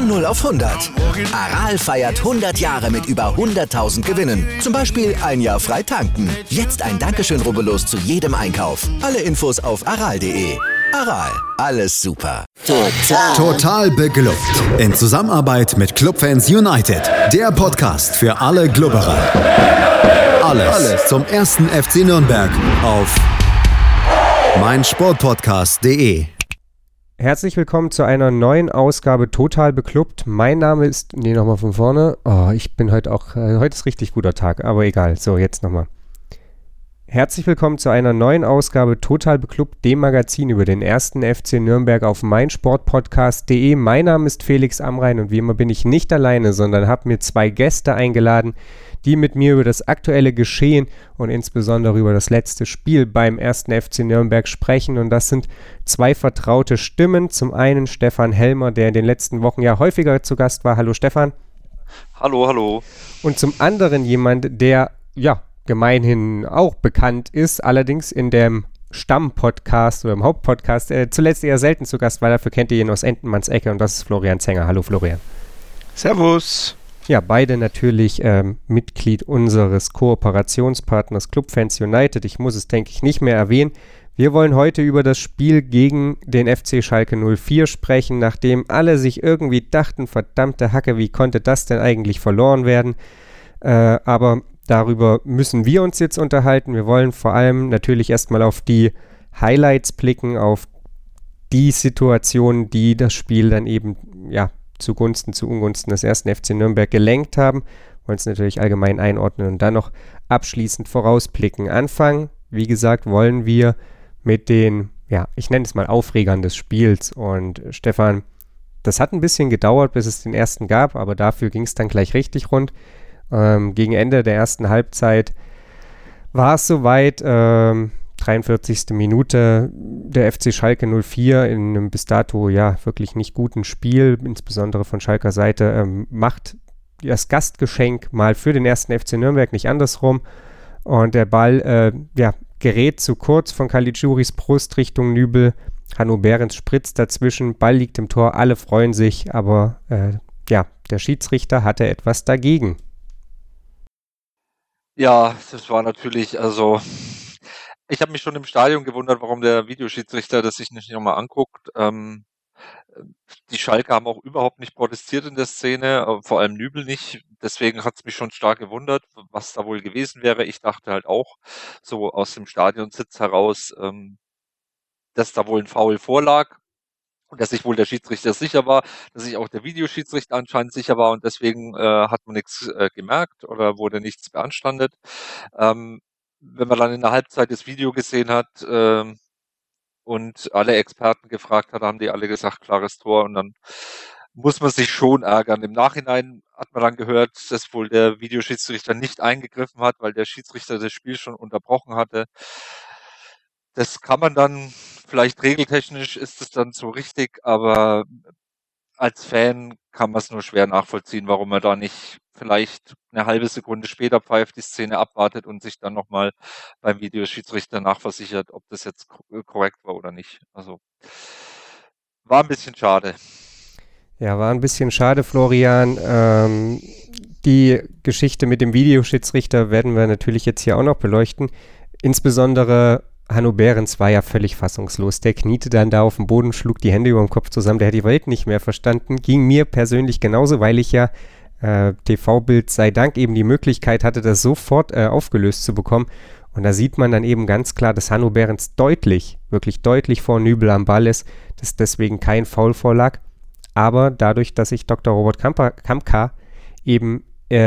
Von 0 auf 100. Aral feiert 100 Jahre mit über 100.000 Gewinnen. Zum Beispiel ein Jahr frei tanken. Jetzt ein Dankeschön, rubbellos zu jedem Einkauf. Alle Infos auf aral.de. Aral, alles super. Total beglückt. In Zusammenarbeit mit Clubfans United. Der Podcast für alle Glubberer. Alles zum ersten FC Nürnberg auf meinsportpodcast.de. Herzlich willkommen zu einer neuen Ausgabe Total beklubbt. Mein Name ist, nochmal von vorne. Ich bin heute ist richtig guter Tag, aber egal. So, jetzt nochmal. Herzlich willkommen zu einer neuen Ausgabe Total beklubbt, dem Magazin über den ersten FC Nürnberg auf meinsportpodcast.de. Mein Name ist Felix Amrain und wie immer bin ich nicht alleine, sondern habe mir zwei Gäste eingeladen, die mit mir über das aktuelle Geschehen und insbesondere über das letzte Spiel beim ersten FC Nürnberg sprechen. Und das sind zwei vertraute Stimmen. Zum einen Stefan Helmer, der in den letzten Wochen ja häufiger zu Gast war. Hallo Stefan. Hallo. Und zum anderen jemand, der gemeinhin auch bekannt ist, allerdings in dem Stammpodcast oder im Hauptpodcast zuletzt eher selten zu Gast, weil dafür kennt ihr ihn aus Entenmanns Ecke und das ist Florian Zenger. Hallo Florian. Servus. Ja, beide natürlich Mitglied unseres Kooperationspartners Clubfans United. Ich muss es, denke ich, nicht mehr erwähnen. Wir wollen heute über das Spiel gegen den FC Schalke 04 sprechen, nachdem alle sich irgendwie dachten, verdammte Hacke, wie konnte das denn eigentlich verloren werden? Aber darüber müssen wir uns jetzt unterhalten. Wir wollen vor allem natürlich erstmal auf die Highlights blicken, auf die Situationen, die das Spiel dann eben, zu Ungunsten des ersten FC Nürnberg gelenkt haben. Wollen es natürlich allgemein einordnen und dann noch abschließend vorausblicken. Anfangen, wie gesagt, wollen wir mit den, ich nenne es mal Aufregern des Spiels. Und Stefan, das hat ein bisschen gedauert, bis es den ersten gab, aber dafür ging es dann gleich richtig rund. Gegen Ende der ersten Halbzeit war es soweit, 43. Minute, der FC Schalke 04 in einem bis dato wirklich nicht guten Spiel, insbesondere von Schalker Seite, macht das Gastgeschenk mal für den ersten FC Nürnberg, nicht andersrum. Und der Ball gerät zu kurz von Caligiuris Brust Richtung Nübel. Hanno Behrens spritzt dazwischen, Ball liegt im Tor, alle freuen sich, aber der Schiedsrichter hatte etwas dagegen. Ja, das war natürlich, ich habe mich schon im Stadion gewundert, warum der Videoschiedsrichter das sich nicht nochmal anguckt. Die Schalker haben auch überhaupt nicht protestiert in der Szene, vor allem Nübel nicht. Deswegen hat es mich schon stark gewundert, was da wohl gewesen wäre. Ich dachte halt auch so aus dem Stadionsitz heraus, dass da wohl ein Foul vorlag. Und dass sich wohl der Schiedsrichter sicher war, dass sich auch der Videoschiedsrichter anscheinend sicher war und deswegen hat man nichts gemerkt oder wurde nichts beanstandet. Wenn man dann in der Halbzeit das Video gesehen hat und alle Experten gefragt hat, haben die alle gesagt, klares Tor und dann muss man sich schon ärgern. Im Nachhinein hat man dann gehört, dass wohl der Videoschiedsrichter nicht eingegriffen hat, weil der Schiedsrichter das Spiel schon unterbrochen hatte. Das kann man dann, vielleicht regeltechnisch ist es dann so richtig, aber als Fan kann man es nur schwer nachvollziehen, warum man da nicht vielleicht eine halbe Sekunde später pfeift, die Szene abwartet und sich dann nochmal beim Videoschiedsrichter nachversichert, ob das jetzt korrekt war oder nicht. Also war ein bisschen schade. Ja, war ein bisschen schade, Florian. Die Geschichte mit dem Videoschiedsrichter werden wir natürlich jetzt hier auch noch beleuchten. Insbesondere Hanno Behrens war ja völlig fassungslos. Der kniete dann da auf dem Boden, schlug die Hände über dem Kopf zusammen. Der hat die Welt nicht mehr verstanden. Ging mir persönlich genauso, weil ich ja TV-Bild sei Dank eben die Möglichkeit hatte, das sofort aufgelöst zu bekommen. Und da sieht man dann eben ganz klar, dass Hanno Behrens wirklich deutlich vor Nübel am Ball ist, dass deswegen kein Foul vorlag. Aber dadurch, dass sich Dr. Robert Kampka eben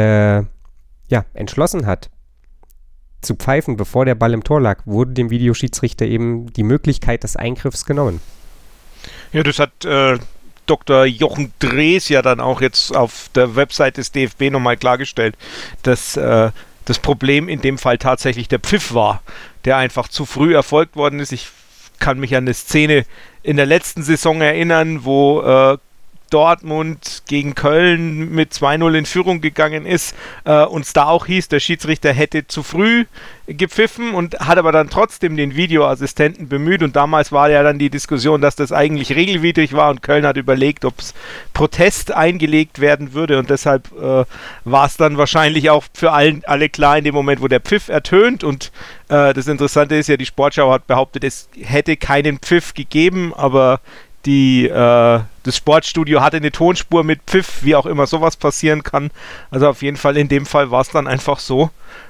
entschlossen hat, zu pfeifen, bevor der Ball im Tor lag, wurde dem Videoschiedsrichter eben die Möglichkeit des Eingriffs genommen. Ja, das hat Dr. Jochen Drees ja dann auch jetzt auf der Website des DFB nochmal klargestellt, dass das Problem in dem Fall tatsächlich der Pfiff war, der einfach zu früh erfolgt worden ist. Ich kann mich an eine Szene in der letzten Saison erinnern, wo Dortmund gegen Köln mit 2-0 in Führung gegangen ist und es da auch hieß, der Schiedsrichter hätte zu früh gepfiffen und hat aber dann trotzdem den Videoassistenten bemüht und damals war ja dann die Diskussion, dass das eigentlich regelwidrig war und Köln hat überlegt, ob es Protest eingelegt werden würde und deshalb war es dann wahrscheinlich auch für alle klar in dem Moment, wo der Pfiff ertönt und das Interessante ist ja, die Sportschau hat behauptet, es hätte keinen Pfiff gegeben, aber das Sportstudio hatte eine Tonspur mit Pfiff, wie auch immer sowas passieren kann. Also auf jeden Fall, in dem Fall war es dann einfach so,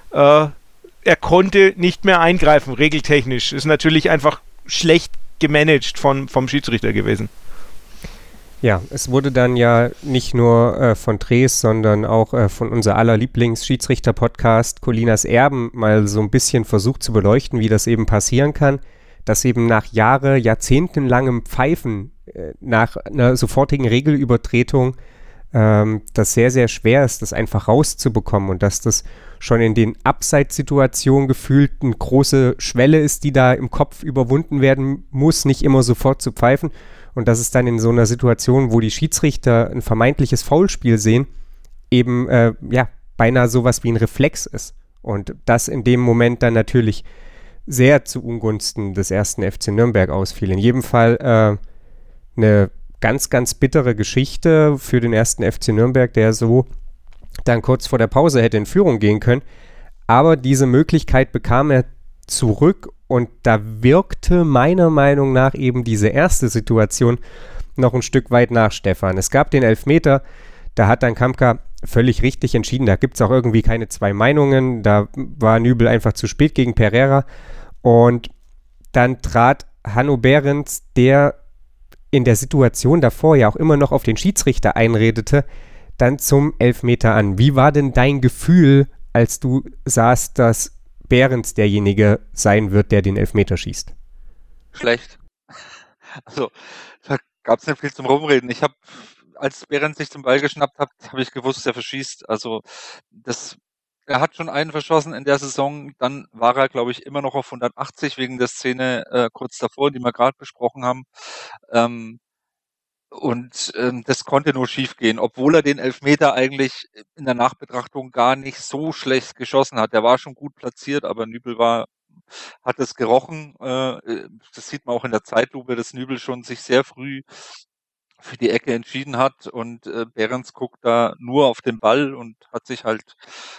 er konnte nicht mehr eingreifen, regeltechnisch. Ist natürlich einfach schlecht gemanagt vom Schiedsrichter gewesen. Ja, es wurde dann ja nicht nur von Drees, sondern auch von unser aller Lieblings-Schiedsrichter-Podcast Colinas Erben mal so ein bisschen versucht zu beleuchten, wie das eben passieren kann, dass eben nach jahrzehntelangem Pfeifen nach einer sofortigen Regelübertretung das sehr, sehr schwer ist, das einfach rauszubekommen und dass das schon in den Abseitssituationen gefühlt eine große Schwelle ist, die da im Kopf überwunden werden muss, nicht immer sofort zu pfeifen und dass es dann in so einer Situation, wo die Schiedsrichter ein vermeintliches Foulspiel sehen, eben beinahe sowas wie ein Reflex ist und das in dem Moment dann natürlich sehr zu Ungunsten des 1. FC Nürnberg ausfiel. In jedem Fall eine ganz, ganz bittere Geschichte für den 1. FC Nürnberg, der so dann kurz vor der Pause hätte in Führung gehen können. Aber diese Möglichkeit bekam er zurück und da wirkte meiner Meinung nach eben diese erste Situation noch ein Stück weit nach Stefan. Es gab den Elfmeter, da hat dann Kampka völlig richtig entschieden. Da gibt es auch irgendwie keine zwei Meinungen. Da war Nübel einfach zu spät gegen Pereira. Und dann trat Hanno Behrens, der in der Situation davor ja auch immer noch auf den Schiedsrichter einredete, dann zum Elfmeter an. Wie war denn dein Gefühl, als du sahst, dass Behrens derjenige sein wird, der den Elfmeter schießt? Schlecht. Also, da gab es nicht viel zum Rumreden. Als Behrens sich zum Ball geschnappt hat, habe ich gewusst, er verschießt. Also, er hat schon einen verschossen in der Saison, dann war er, glaube ich, immer noch auf 180 wegen der Szene kurz davor, die wir gerade besprochen haben. Das konnte nur schief gehen, obwohl er den Elfmeter eigentlich in der Nachbetrachtung gar nicht so schlecht geschossen hat. Der war schon gut platziert, aber Nübel hat es gerochen. Das sieht man auch in der Zeitlupe, dass Nübel schon sich sehr früh für die Ecke entschieden hat und Behrens guckt da nur auf den Ball und hat sich halt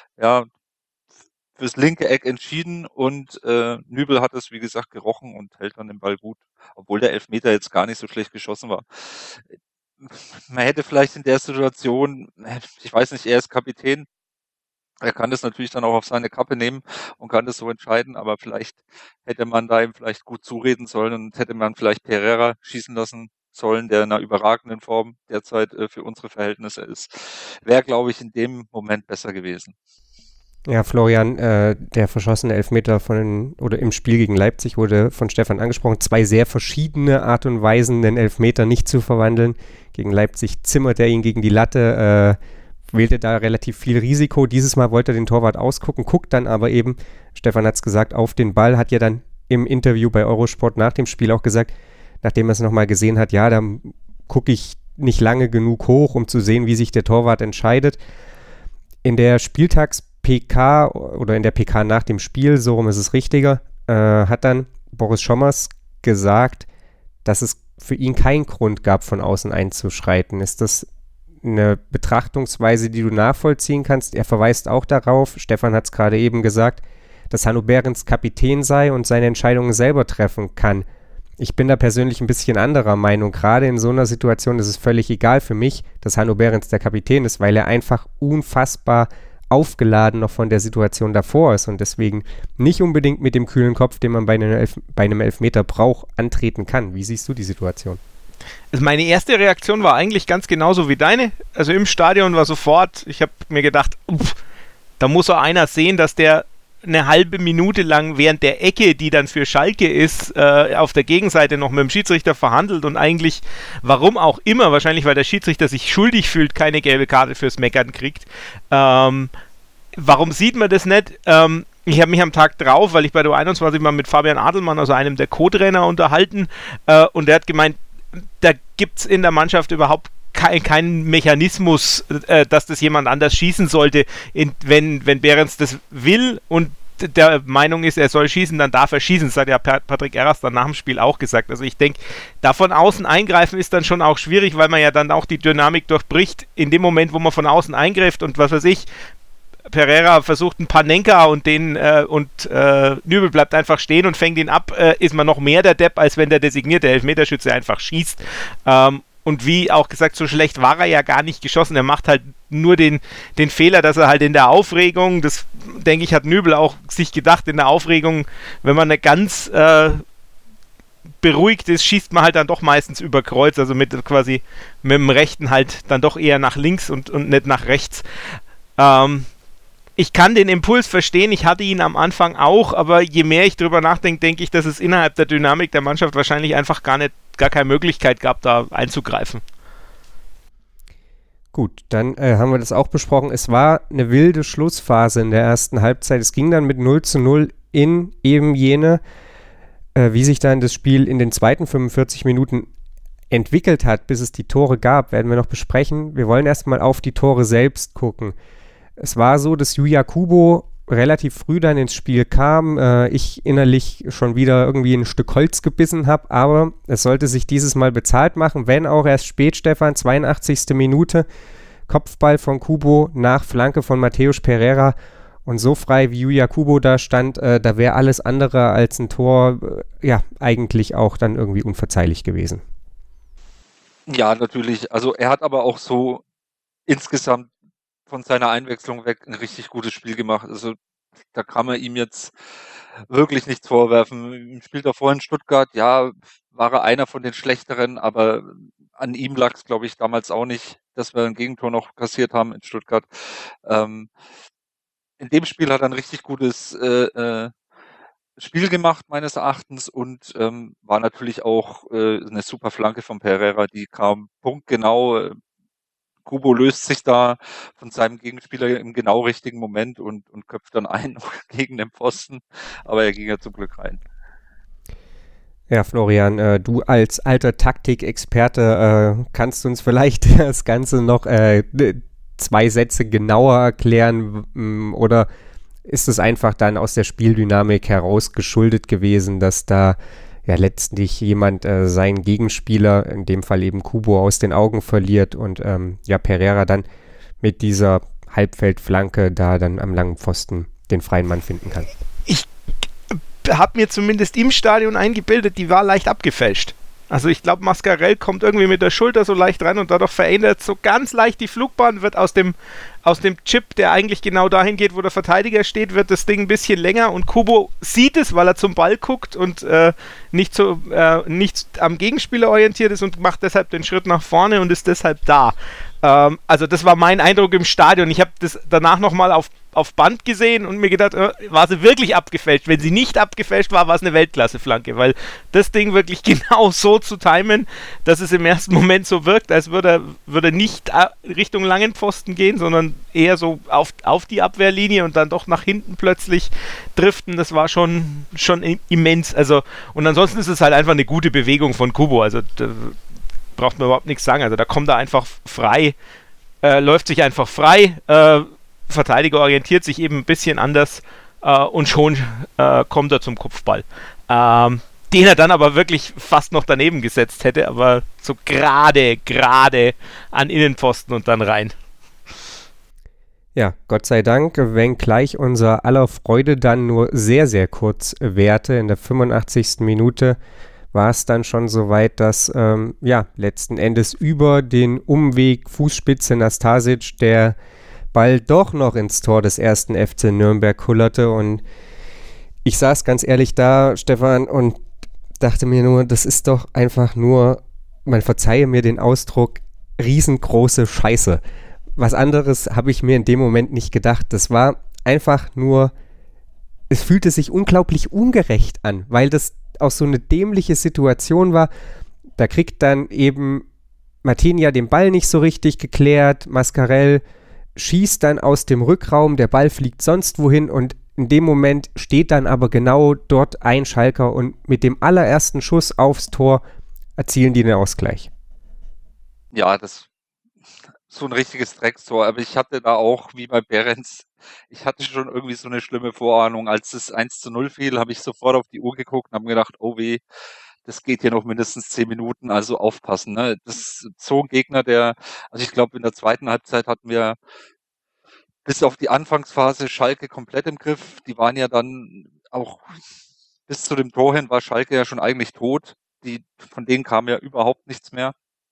fürs linke Eck entschieden und Nübel hat es, wie gesagt, gerochen und hält dann den Ball gut, obwohl der Elfmeter jetzt gar nicht so schlecht geschossen war. Man hätte vielleicht in der Situation, ich weiß nicht, er ist Kapitän, er kann das natürlich dann auch auf seine Kappe nehmen und kann das so entscheiden, aber vielleicht hätte man da ihm vielleicht gut zureden sollen und hätte man vielleicht Pereira schießen lassen sollen, der in einer überragenden Form derzeit für unsere Verhältnisse ist. Wäre, glaube ich, in dem Moment besser gewesen. Ja, Florian, der verschossene Elfmeter im Spiel gegen Leipzig wurde von Stefan angesprochen. 2 sehr verschiedene Art und Weisen, den Elfmeter nicht zu verwandeln. Gegen Leipzig zimmert er ihn gegen die Latte, wählte da relativ viel Risiko. Dieses Mal wollte er den Torwart ausgucken, guckt dann aber eben, Stefan hat es gesagt, auf den Ball, hat ja dann im Interview bei Eurosport nach dem Spiel auch gesagt, nachdem er es nochmal gesehen hat, ja, da gucke ich nicht lange genug hoch, um zu sehen, wie sich der Torwart entscheidet. In der PK oder in der PK nach dem Spiel, so rum ist es richtiger, hat dann Boris Schommers gesagt, dass es für ihn keinen Grund gab, von außen einzuschreiten. Ist das eine Betrachtungsweise, die du nachvollziehen kannst? Er verweist auch darauf, Stefan hat es gerade eben gesagt, dass Hanno Behrens Kapitän sei und seine Entscheidungen selber treffen kann. Ich bin da persönlich ein bisschen anderer Meinung. Gerade in so einer Situation ist es völlig egal für mich, dass Hanno Behrens der Kapitän ist, weil er einfach unfassbar aufgeladen noch von der Situation davor ist und deswegen nicht unbedingt mit dem kühlen Kopf, den man bei einem Elfmeter braucht, antreten kann. Wie siehst du die Situation? Also meine erste Reaktion war eigentlich ganz genauso wie deine. Also im Stadion war sofort, ich habe mir gedacht, da muss so einer sehen, dass der eine halbe Minute lang während der Ecke, die dann für Schalke ist, auf der Gegenseite noch mit dem Schiedsrichter verhandelt und eigentlich, warum auch immer, wahrscheinlich weil der Schiedsrichter sich schuldig fühlt, keine gelbe Karte fürs Meckern kriegt. Warum sieht man das nicht? Ich habe mich am Tag drauf, weil ich bei der U21 mal mit Fabian Adelmann, also einem der Co-Trainer, unterhalten und der hat gemeint, da gibt es in der Mannschaft überhaupt kein Mechanismus, dass das jemand anders schießen sollte. Wenn Behrens das will und der Meinung ist, er soll schießen, dann darf er schießen. Das hat ja Patrick Erras dann nach dem Spiel auch gesagt. Also ich denke, da von außen eingreifen ist dann schon auch schwierig, weil man ja dann auch die Dynamik durchbricht. In dem Moment, wo man von außen eingreift und was weiß ich, Pereira versucht ein Panenka und Nübel bleibt einfach stehen und fängt ihn ab, ist man noch mehr der Depp, als wenn der designierte Elfmeterschütze einfach schießt. Und wie auch gesagt, so schlecht war er ja gar nicht geschossen. Er macht halt nur den Fehler, dass er halt in der Aufregung, das denke ich, hat Nübel auch sich gedacht, in der Aufregung, wenn man eine ganz beruhigt ist, schießt man halt dann doch meistens über Kreuz, also mit dem Rechten halt dann doch eher nach links und nicht nach rechts. Ich kann den Impuls verstehen, ich hatte ihn am Anfang auch, aber je mehr ich drüber nachdenke, denke ich, dass es innerhalb der Dynamik der Mannschaft wahrscheinlich einfach gar keine Möglichkeit gab, da einzugreifen. Gut, dann haben wir das auch besprochen. Es war eine wilde Schlussphase in der ersten Halbzeit. Es ging dann mit 0:0 in eben jene, wie sich dann das Spiel in den zweiten 45 Minuten entwickelt hat, bis es die Tore gab, werden wir noch besprechen. Wir wollen erstmal auf die Tore selbst gucken. Es war so, dass Yuya Kubo relativ früh dann ins Spiel kam, ich innerlich schon wieder irgendwie ein Stück Holz gebissen habe, aber es sollte sich dieses Mal bezahlt machen, wenn auch erst spät, Stefan, 82. Minute, Kopfball von Kubo nach Flanke von Mateusz Pereira und so frei wie Yuya Kubo da stand, da wäre alles andere als ein Tor, eigentlich auch dann irgendwie unverzeihlich gewesen. Ja, natürlich. Also er hat aber auch so insgesamt von seiner Einwechslung weg ein richtig gutes Spiel gemacht. Also da kann man ihm jetzt wirklich nichts vorwerfen. Im Spiel davor in Stuttgart, ja, war er einer von den Schlechteren, aber an ihm lag es, glaube ich, damals auch nicht, dass wir ein Gegentor noch kassiert haben in Stuttgart. In dem Spiel hat er ein richtig gutes Spiel gemacht, meines Erachtens, und war natürlich auch eine super Flanke von Pereira, die kam punktgenau. Kubo löst sich da von seinem Gegenspieler im genau richtigen Moment und köpft dann ein gegen den Pfosten, aber er ging ja zum Glück rein. Ja, Florian, du als alter Taktikexperte kannst uns vielleicht das Ganze noch 2 Sätze genauer erklären oder ist es einfach dann aus der Spieldynamik heraus geschuldet gewesen, dass da ja letztlich jemand seinen Gegenspieler, in dem Fall eben Kubo, aus den Augen verliert und Pereira dann mit dieser Halbfeldflanke da dann am langen Pfosten den freien Mann finden kann. Ich habe mir zumindest im Stadion eingebildet, die war leicht abgefälscht. Also ich glaube, Mascarell kommt irgendwie mit der Schulter so leicht rein und dadurch verändert so ganz leicht die Flugbahn, wird aus dem Chip, der eigentlich genau dahin geht, wo der Verteidiger steht, wird das Ding ein bisschen länger und Kubo sieht es, weil er zum Ball guckt und nicht am Gegenspieler orientiert ist und macht deshalb den Schritt nach vorne und ist deshalb da. Also das war mein Eindruck im Stadion. Ich habe das danach nochmal auf Band gesehen und mir gedacht, war sie wirklich abgefälscht? Wenn sie nicht abgefälscht war, war es eine Weltklasse-Flanke, weil das Ding wirklich genau so zu timen, dass es im ersten Moment so wirkt, als würde nicht Richtung langen Pfosten gehen, sondern eher so auf die Abwehrlinie und dann doch nach hinten plötzlich driften, das war schon immens. Also, und ansonsten ist es halt einfach eine gute Bewegung von Kubo, also braucht man überhaupt nichts sagen, also da kommt er einfach frei, läuft sich einfach frei, Verteidiger orientiert sich eben ein bisschen anders und schon kommt er zum Kopfball. Den er dann aber wirklich fast noch daneben gesetzt hätte, aber so gerade an Innenpfosten und dann rein. Ja, Gott sei Dank, wenngleich unser aller Freude dann nur sehr, sehr kurz währte. In der 85. Minute war es dann schon so weit, dass letzten Endes über den Umweg Fußspitze Nastasic der Ball doch noch ins Tor des ersten FC Nürnberg kullerte und ich saß ganz ehrlich da, Stefan, und dachte mir nur, das ist doch einfach nur, man verzeihe mir den Ausdruck, riesengroße Scheiße. Was anderes habe ich mir in dem Moment nicht gedacht. Das war einfach nur, es fühlte sich unglaublich ungerecht an, weil das auch so eine dämliche Situation war. Da kriegt dann eben Martinia den Ball nicht so richtig geklärt, Mascarell schießt dann aus dem Rückraum, der Ball fliegt sonst wohin und in dem Moment steht dann aber genau dort ein Schalker und mit dem allerersten Schuss aufs Tor erzielen die den Ausgleich. Ja, das so ein richtiges Dreckstor. Aber ich hatte da auch, wie bei Behrens, ich hatte schon irgendwie so eine schlimme Vorahnung. Als es 1:0 fiel, habe ich sofort auf die Uhr geguckt und habe mir gedacht, oh weh, das geht hier noch mindestens 10 Minuten, also aufpassen. Ne? Das ist so ein Gegner, also ich glaube, in der zweiten Halbzeit hatten wir bis auf die Anfangsphase Schalke komplett im Griff. Die waren ja dann auch bis zu dem Tor hin war Schalke ja schon eigentlich tot. Von denen kam ja überhaupt nichts mehr.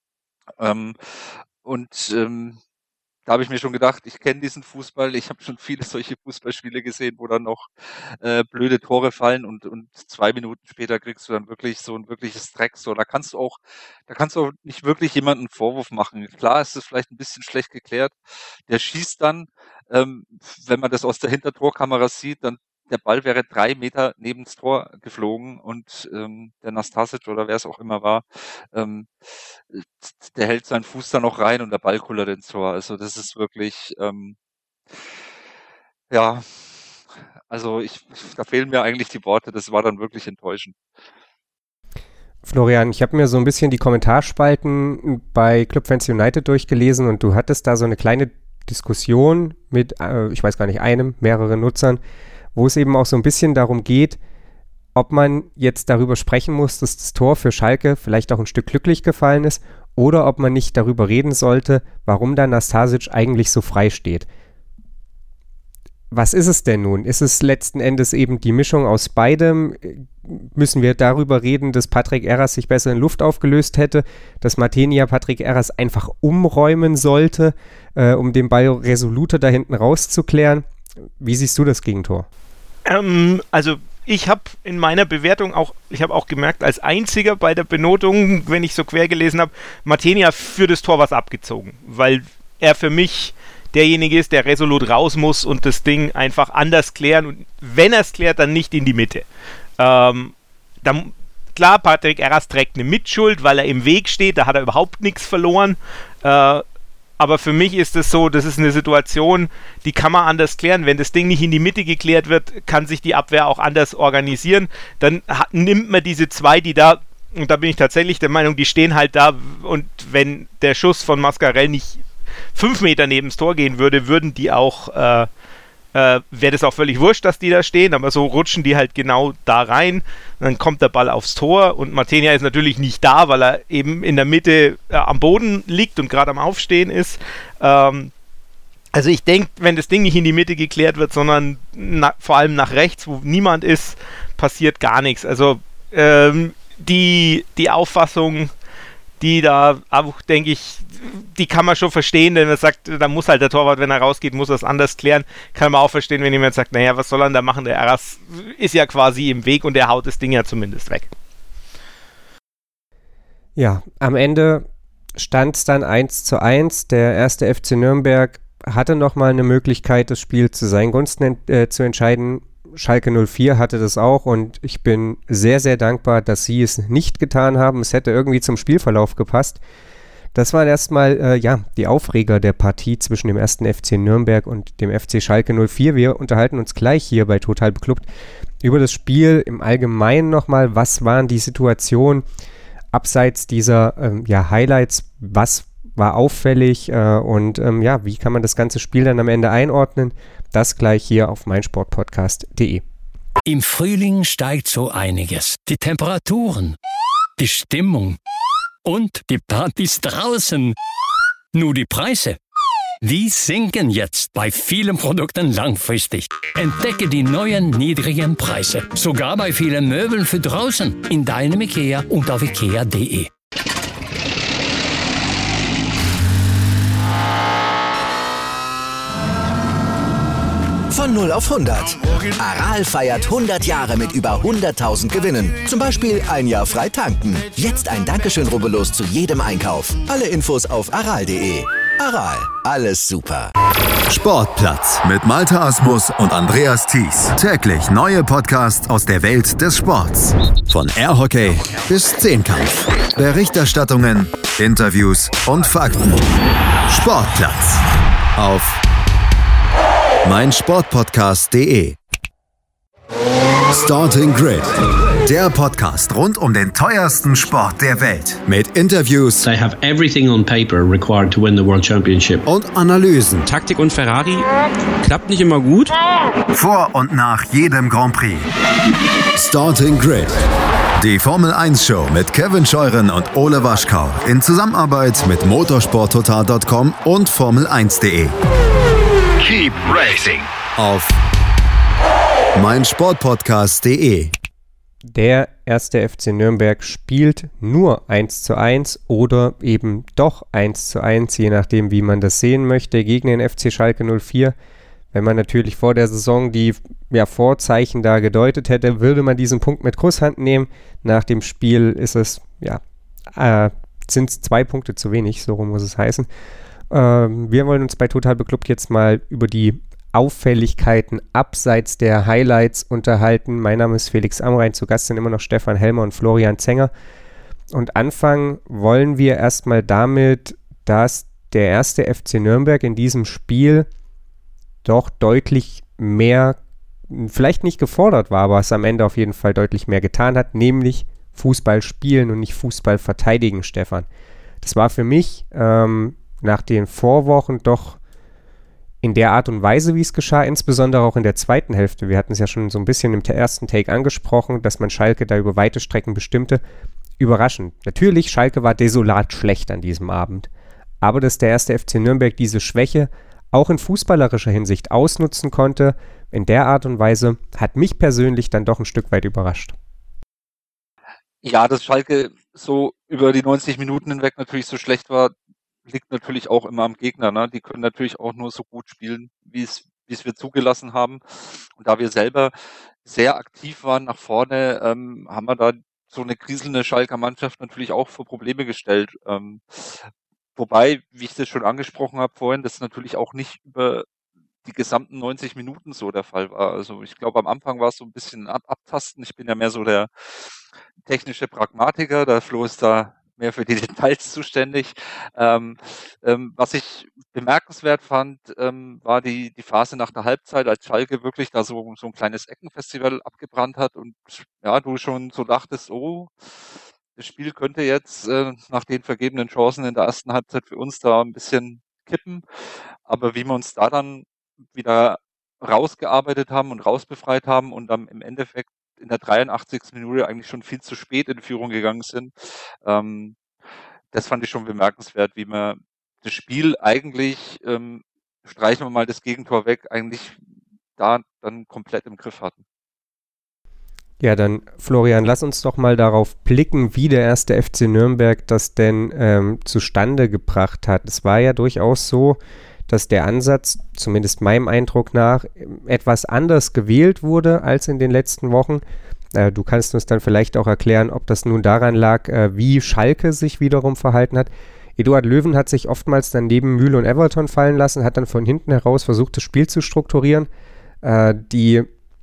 Da habe ich mir schon gedacht, ich kenne diesen Fußball, ich habe schon viele solche Fußballspiele gesehen, wo dann noch blöde Tore fallen und 2 Minuten später kriegst du dann wirklich so ein wirkliches Dreckstor. Da kannst du auch nicht wirklich jemanden einen Vorwurf machen. Klar ist es vielleicht ein bisschen schlecht geklärt. Der schießt dann, wenn man das aus der Hintertorkamera sieht, dann der Ball wäre 3 Meter neben das Tor geflogen und der Nastasic oder wer es auch immer war, der hält seinen Fuß da noch rein und der Ball kullert ins Tor. Also das ist wirklich, ja, also da fehlen mir eigentlich die Worte. Das war dann wirklich enttäuschend. Florian, ich habe mir so ein bisschen die Kommentarspalten bei Club Fans United durchgelesen und du hattest da so eine kleine Diskussion mit, ich weiß gar nicht, mehreren Nutzern, wo es eben auch so ein bisschen darum geht, ob man jetzt darüber sprechen muss, dass das Tor für Schalke vielleicht auch ein Stück glücklich gefallen ist oder ob man nicht darüber reden sollte, warum da Nastasic eigentlich so frei steht. Was ist es denn nun? Ist es letzten Endes eben die Mischung aus beidem? Müssen wir darüber reden, dass Patrick Erras sich besser in Luft aufgelöst hätte, dass Matenia Patrick Erras einfach umräumen sollte, um den Ball resoluter da hinten rauszuklären? Wie siehst du das Gegentor? Also ich habe in meiner Bewertung ich habe auch gemerkt, als einziger bei der Benotung, wenn ich so quer gelesen habe, Matenia für das Tor was abgezogen, weil er für mich derjenige ist, der resolut raus muss und das Ding einfach anders klären und wenn er es klärt, dann nicht in die Mitte. Klar, Patrick Erras trägt eine Mitschuld, weil er im Weg steht, da hat er überhaupt nichts verloren, aber für mich ist es so, das ist eine Situation, die kann man anders klären. Wenn das Ding nicht in die Mitte geklärt wird, kann sich die Abwehr auch anders organisieren. Dann nimmt man diese zwei, die da, und da bin ich tatsächlich der Meinung, die stehen halt da und wenn der Schuss von Mascarell nicht 5 Meter neben das Tor gehen würde, würden die auch, wäre das auch völlig wurscht, dass die da stehen, aber so rutschen die halt genau da rein, dann kommt der Ball aufs Tor und Matenia ist natürlich nicht da, weil er eben in der Mitte am Boden liegt und gerade am Aufstehen ist. Also ich denke, wenn das Ding nicht in die Mitte geklärt wird, sondern vor allem nach rechts, wo niemand ist, passiert gar nichts. Also die Auffassung, die da auch, denke ich, die kann man schon verstehen, denn er sagt, da muss halt der Torwart, wenn er rausgeht, muss er es anders klären. Kann man auch verstehen, wenn jemand sagt, naja, was soll er da machen? Der Erras ist ja quasi im Weg und der haut das Ding ja zumindest weg. Ja, am Ende stand es dann 1:1. Der erste FC Nürnberg hatte nochmal eine Möglichkeit, das Spiel zu seinen Gunsten zu entscheiden. Schalke 04 hatte das auch und ich bin sehr, sehr dankbar, dass sie es nicht getan haben. Es hätte irgendwie zum Spielverlauf gepasst. Das waren erstmal die Aufreger der Partie zwischen dem 1. FC Nürnberg und dem FC Schalke 04. Wir unterhalten uns gleich hier bei Total Beklubbt über das Spiel im Allgemeinen nochmal. Was waren die Situationen abseits dieser Highlights? Was war auffällig und wie kann man das ganze Spiel dann am Ende einordnen? Das gleich hier auf meinsportpodcast.de. Im Frühling steigt so einiges. Die Temperaturen, die Stimmung und die Partys draußen. Nur die Preise, die sinken jetzt bei vielen Produkten langfristig. Entdecke die neuen niedrigen Preise. Sogar bei vielen Möbeln für draußen. In deinem IKEA und auf ikea.de. Von 0 auf 100. Aral feiert 100 Jahre mit über 100.000 Gewinnen. Zum Beispiel ein Jahr frei tanken. Jetzt ein Dankeschön, rubbellos zu jedem Einkauf. Alle Infos auf aral.de. Aral, alles super. Sportplatz mit Malte Asmus und Andreas Thies. Täglich neue Podcasts aus der Welt des Sports. Von Airhockey bis Zehnkampf. Berichterstattungen, Interviews und Fakten. Sportplatz auf meinsportpodcast.de. Starting Grid, Der Podcast rund um den teuersten Sport der Welt. Mit Interviews. They have everything on paper required to win the World Championship. Und Analysen. Taktik und Ferrari klappt nicht immer gut. Vor und nach jedem Grand Prix. Starting Grid. Die Formel 1 Show mit Kevin Scheuren und Ole Waschkau in Zusammenarbeit mit motorsporttotal.com und Formel1.de. Keep racing. Auf meinsportpodcast.de. Der 1. FC Nürnberg spielt nur 1:1 oder eben doch 1:1, je nachdem, wie man das sehen möchte, gegen den FC Schalke 04. Wenn man natürlich vor der Saison die Vorzeichen da gedeutet hätte, würde man diesen Punkt mit Kusshand nehmen. Nach dem Spiel ist es, sind es 2 Punkte zu wenig, so rum muss es heißen. Wir wollen uns bei Total Beklubbt jetzt mal über die Auffälligkeiten abseits der Highlights unterhalten. Mein Name ist Felix Amrein, zu Gast sind immer noch Stefan Helmer und Florian Zenger. Und anfangen wollen wir erstmal damit, dass der 1. FC Nürnberg in diesem Spiel doch deutlich mehr, vielleicht nicht gefordert war, aber es am Ende auf jeden Fall deutlich mehr getan hat, nämlich Fußball spielen und nicht Fußball verteidigen, Stefan. Das war für mich nach den Vorwochen doch in der Art und Weise, wie es geschah, insbesondere auch in der zweiten Hälfte. Wir hatten es ja schon so ein bisschen im ersten Take angesprochen, dass man Schalke da über weite Strecken bestimmte. Überraschend. Natürlich, Schalke war desolat schlecht an diesem Abend. Aber dass der 1. FC Nürnberg diese Schwäche auch in fußballerischer Hinsicht ausnutzen konnte, in der Art und Weise, hat mich persönlich dann doch ein Stück weit überrascht. Ja, dass Schalke so über die 90 Minuten hinweg natürlich so schlecht war, liegt natürlich auch immer am Gegner. Ne? Die können natürlich auch nur so gut spielen, wie es wir zugelassen haben. Und da wir selber sehr aktiv waren nach vorne, haben wir da so eine kriselnde Schalker Mannschaft natürlich auch vor Probleme gestellt. Wobei, wie ich das schon angesprochen habe vorhin, das natürlich auch nicht über die gesamten 90 Minuten so der Fall war. Also ich glaube, am Anfang war es so ein bisschen abtasten. Ich bin ja mehr so der technische Pragmatiker. Der Flo ist da mehr für die Details zuständig. Was ich bemerkenswert fand, war die Phase nach der Halbzeit, als Schalke wirklich da so ein kleines Eckenfestival abgebrannt hat und ja, du schon so dachtest, oh, das Spiel könnte jetzt nach den vergebenen Chancen in der ersten Halbzeit für uns da ein bisschen kippen. Aber wie wir uns da dann wieder rausgearbeitet haben und rausbefreit haben und dann im Endeffekt in der 83. Minute eigentlich schon viel zu spät in Führung gegangen sind, das fand ich schon bemerkenswert, wie man das Spiel eigentlich, streichen wir mal das Gegentor weg, eigentlich da dann komplett im Griff hatten. Ja, dann Florian, lass uns doch mal darauf blicken, wie der 1. FC Nürnberg das denn zustande gebracht hat. Es war ja durchaus so, dass der Ansatz, zumindest meinem Eindruck nach, etwas anders gewählt wurde als in den letzten Wochen. Du kannst uns dann vielleicht auch erklären, ob das nun daran lag, wie Schalke sich wiederum verhalten hat. Eduard Löwen hat sich oftmals dann neben Mühl und Everton fallen lassen, hat dann von hinten heraus versucht, das Spiel zu strukturieren. Die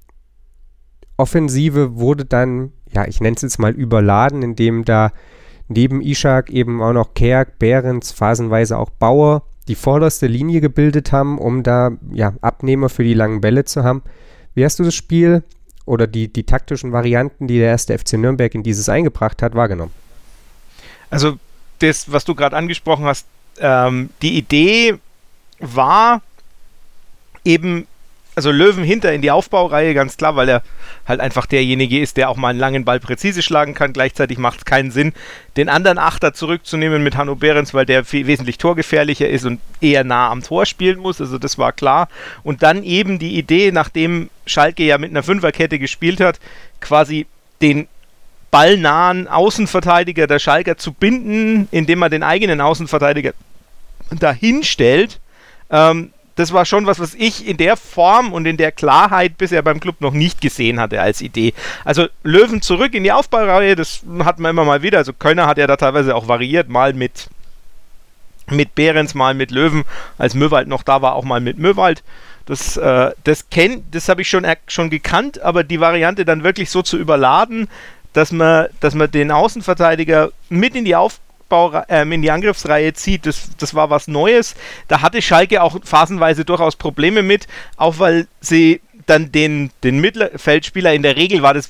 Offensive wurde dann, ja, ich nenne es jetzt mal überladen, indem da neben Ishak eben auch noch Kerk, Behrens, phasenweise auch Bauer die vorderste Linie gebildet haben, um da Abnehmer für die langen Bälle zu haben. Wie hast du das Spiel oder die taktischen Varianten, die der 1. FC Nürnberg in dieses eingebracht hat, wahrgenommen? Also das, was du gerade angesprochen hast, die Idee war eben, also Löwen hinter in die Aufbaureihe, ganz klar, weil er halt einfach derjenige ist, der auch mal einen langen Ball präzise schlagen kann. Gleichzeitig macht es keinen Sinn, den anderen Achter zurückzunehmen mit Hanno Behrens, weil der wesentlich torgefährlicher ist und eher nah am Tor spielen muss. Also das war klar. Und dann eben die Idee, nachdem Schalke ja mit einer Fünferkette gespielt hat, quasi den ballnahen Außenverteidiger der Schalker zu binden, indem man den eigenen Außenverteidiger dahin stellt. Das war schon was ich in der Form und in der Klarheit bisher beim Club noch nicht gesehen hatte als Idee. Also Löwen zurück in die Aufbaureihe, das hat man immer mal wieder. Also Kölner hat ja da teilweise auch variiert, mal mit Behrens, mal mit Löwen, als Möwald noch da war, auch mal mit Möwald. Das habe ich schon gekannt, aber die Variante dann wirklich so zu überladen, dass man den Außenverteidiger mit in die in die Angriffsreihe zieht, das war was Neues. Da hatte Schalke auch phasenweise durchaus Probleme mit, auch weil sie dann den Mittelfeldspieler, in der Regel waren das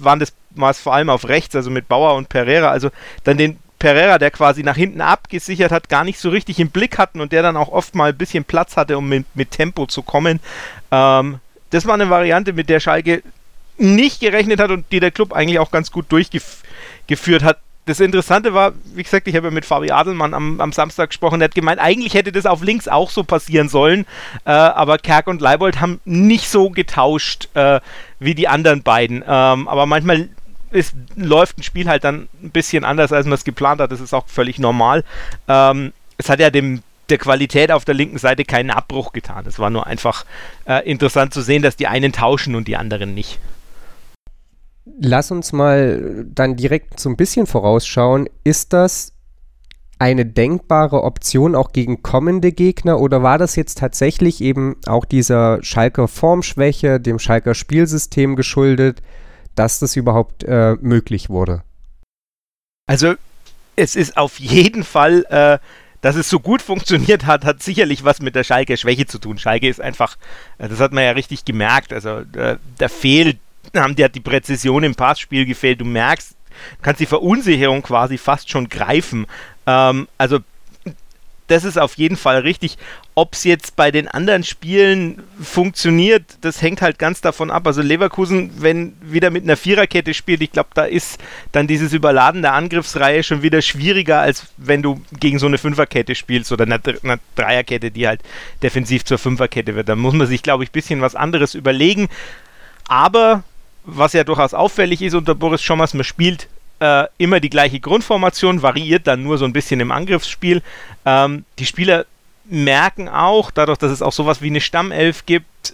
war es vor allem auf rechts, also mit Bauer und Pereira, also dann den Pereira, der quasi nach hinten abgesichert hat, gar nicht so richtig im Blick hatten und der dann auch oft mal ein bisschen Platz hatte, um mit Tempo zu kommen. Das war eine Variante, mit der Schalke nicht gerechnet hat und die der Club eigentlich auch ganz gut durchgeführt hat. Das Interessante war, wie gesagt, ich habe ja mit Fabi Adelmann am Samstag gesprochen, der hat gemeint, eigentlich hätte das auf links auch so passieren sollen, aber Kerk und Leibold haben nicht so getauscht wie die anderen beiden. Aber manchmal läuft ein Spiel halt dann ein bisschen anders, als man es geplant hat. Das ist auch völlig normal. Es hat ja der Qualität auf der linken Seite keinen Abbruch getan. Es war nur einfach interessant zu sehen, dass die einen tauschen und die anderen nicht. Lass uns mal dann direkt so ein bisschen vorausschauen. Ist das eine denkbare Option auch gegen kommende Gegner oder war das jetzt tatsächlich eben auch dieser Schalker Formschwäche, dem Schalker Spielsystem geschuldet, dass das überhaupt möglich wurde? Also es ist auf jeden Fall, dass es so gut funktioniert hat sicherlich was mit der Schalker Schwäche zu tun. Schalke ist einfach, das hat man ja richtig gemerkt, also da hat die Präzision im Passspiel gefehlt. Du merkst, du kannst die Verunsicherung quasi fast schon greifen. Also das ist auf jeden Fall richtig. Ob es jetzt bei den anderen Spielen funktioniert, das hängt halt ganz davon ab. Also Leverkusen, wenn wieder mit einer Viererkette spielt, ich glaube, da ist dann dieses Überladen der Angriffsreihe schon wieder schwieriger, als wenn du gegen so eine Fünferkette spielst oder eine Dreierkette, die halt defensiv zur Fünferkette wird. Da muss man sich, glaube ich, ein bisschen was anderes überlegen. Aber was ja durchaus auffällig ist unter Boris Schommers, man spielt immer die gleiche Grundformation, variiert dann nur so ein bisschen im Angriffsspiel. Die Spieler merken auch, dadurch, dass es auch sowas wie eine Stammelf gibt,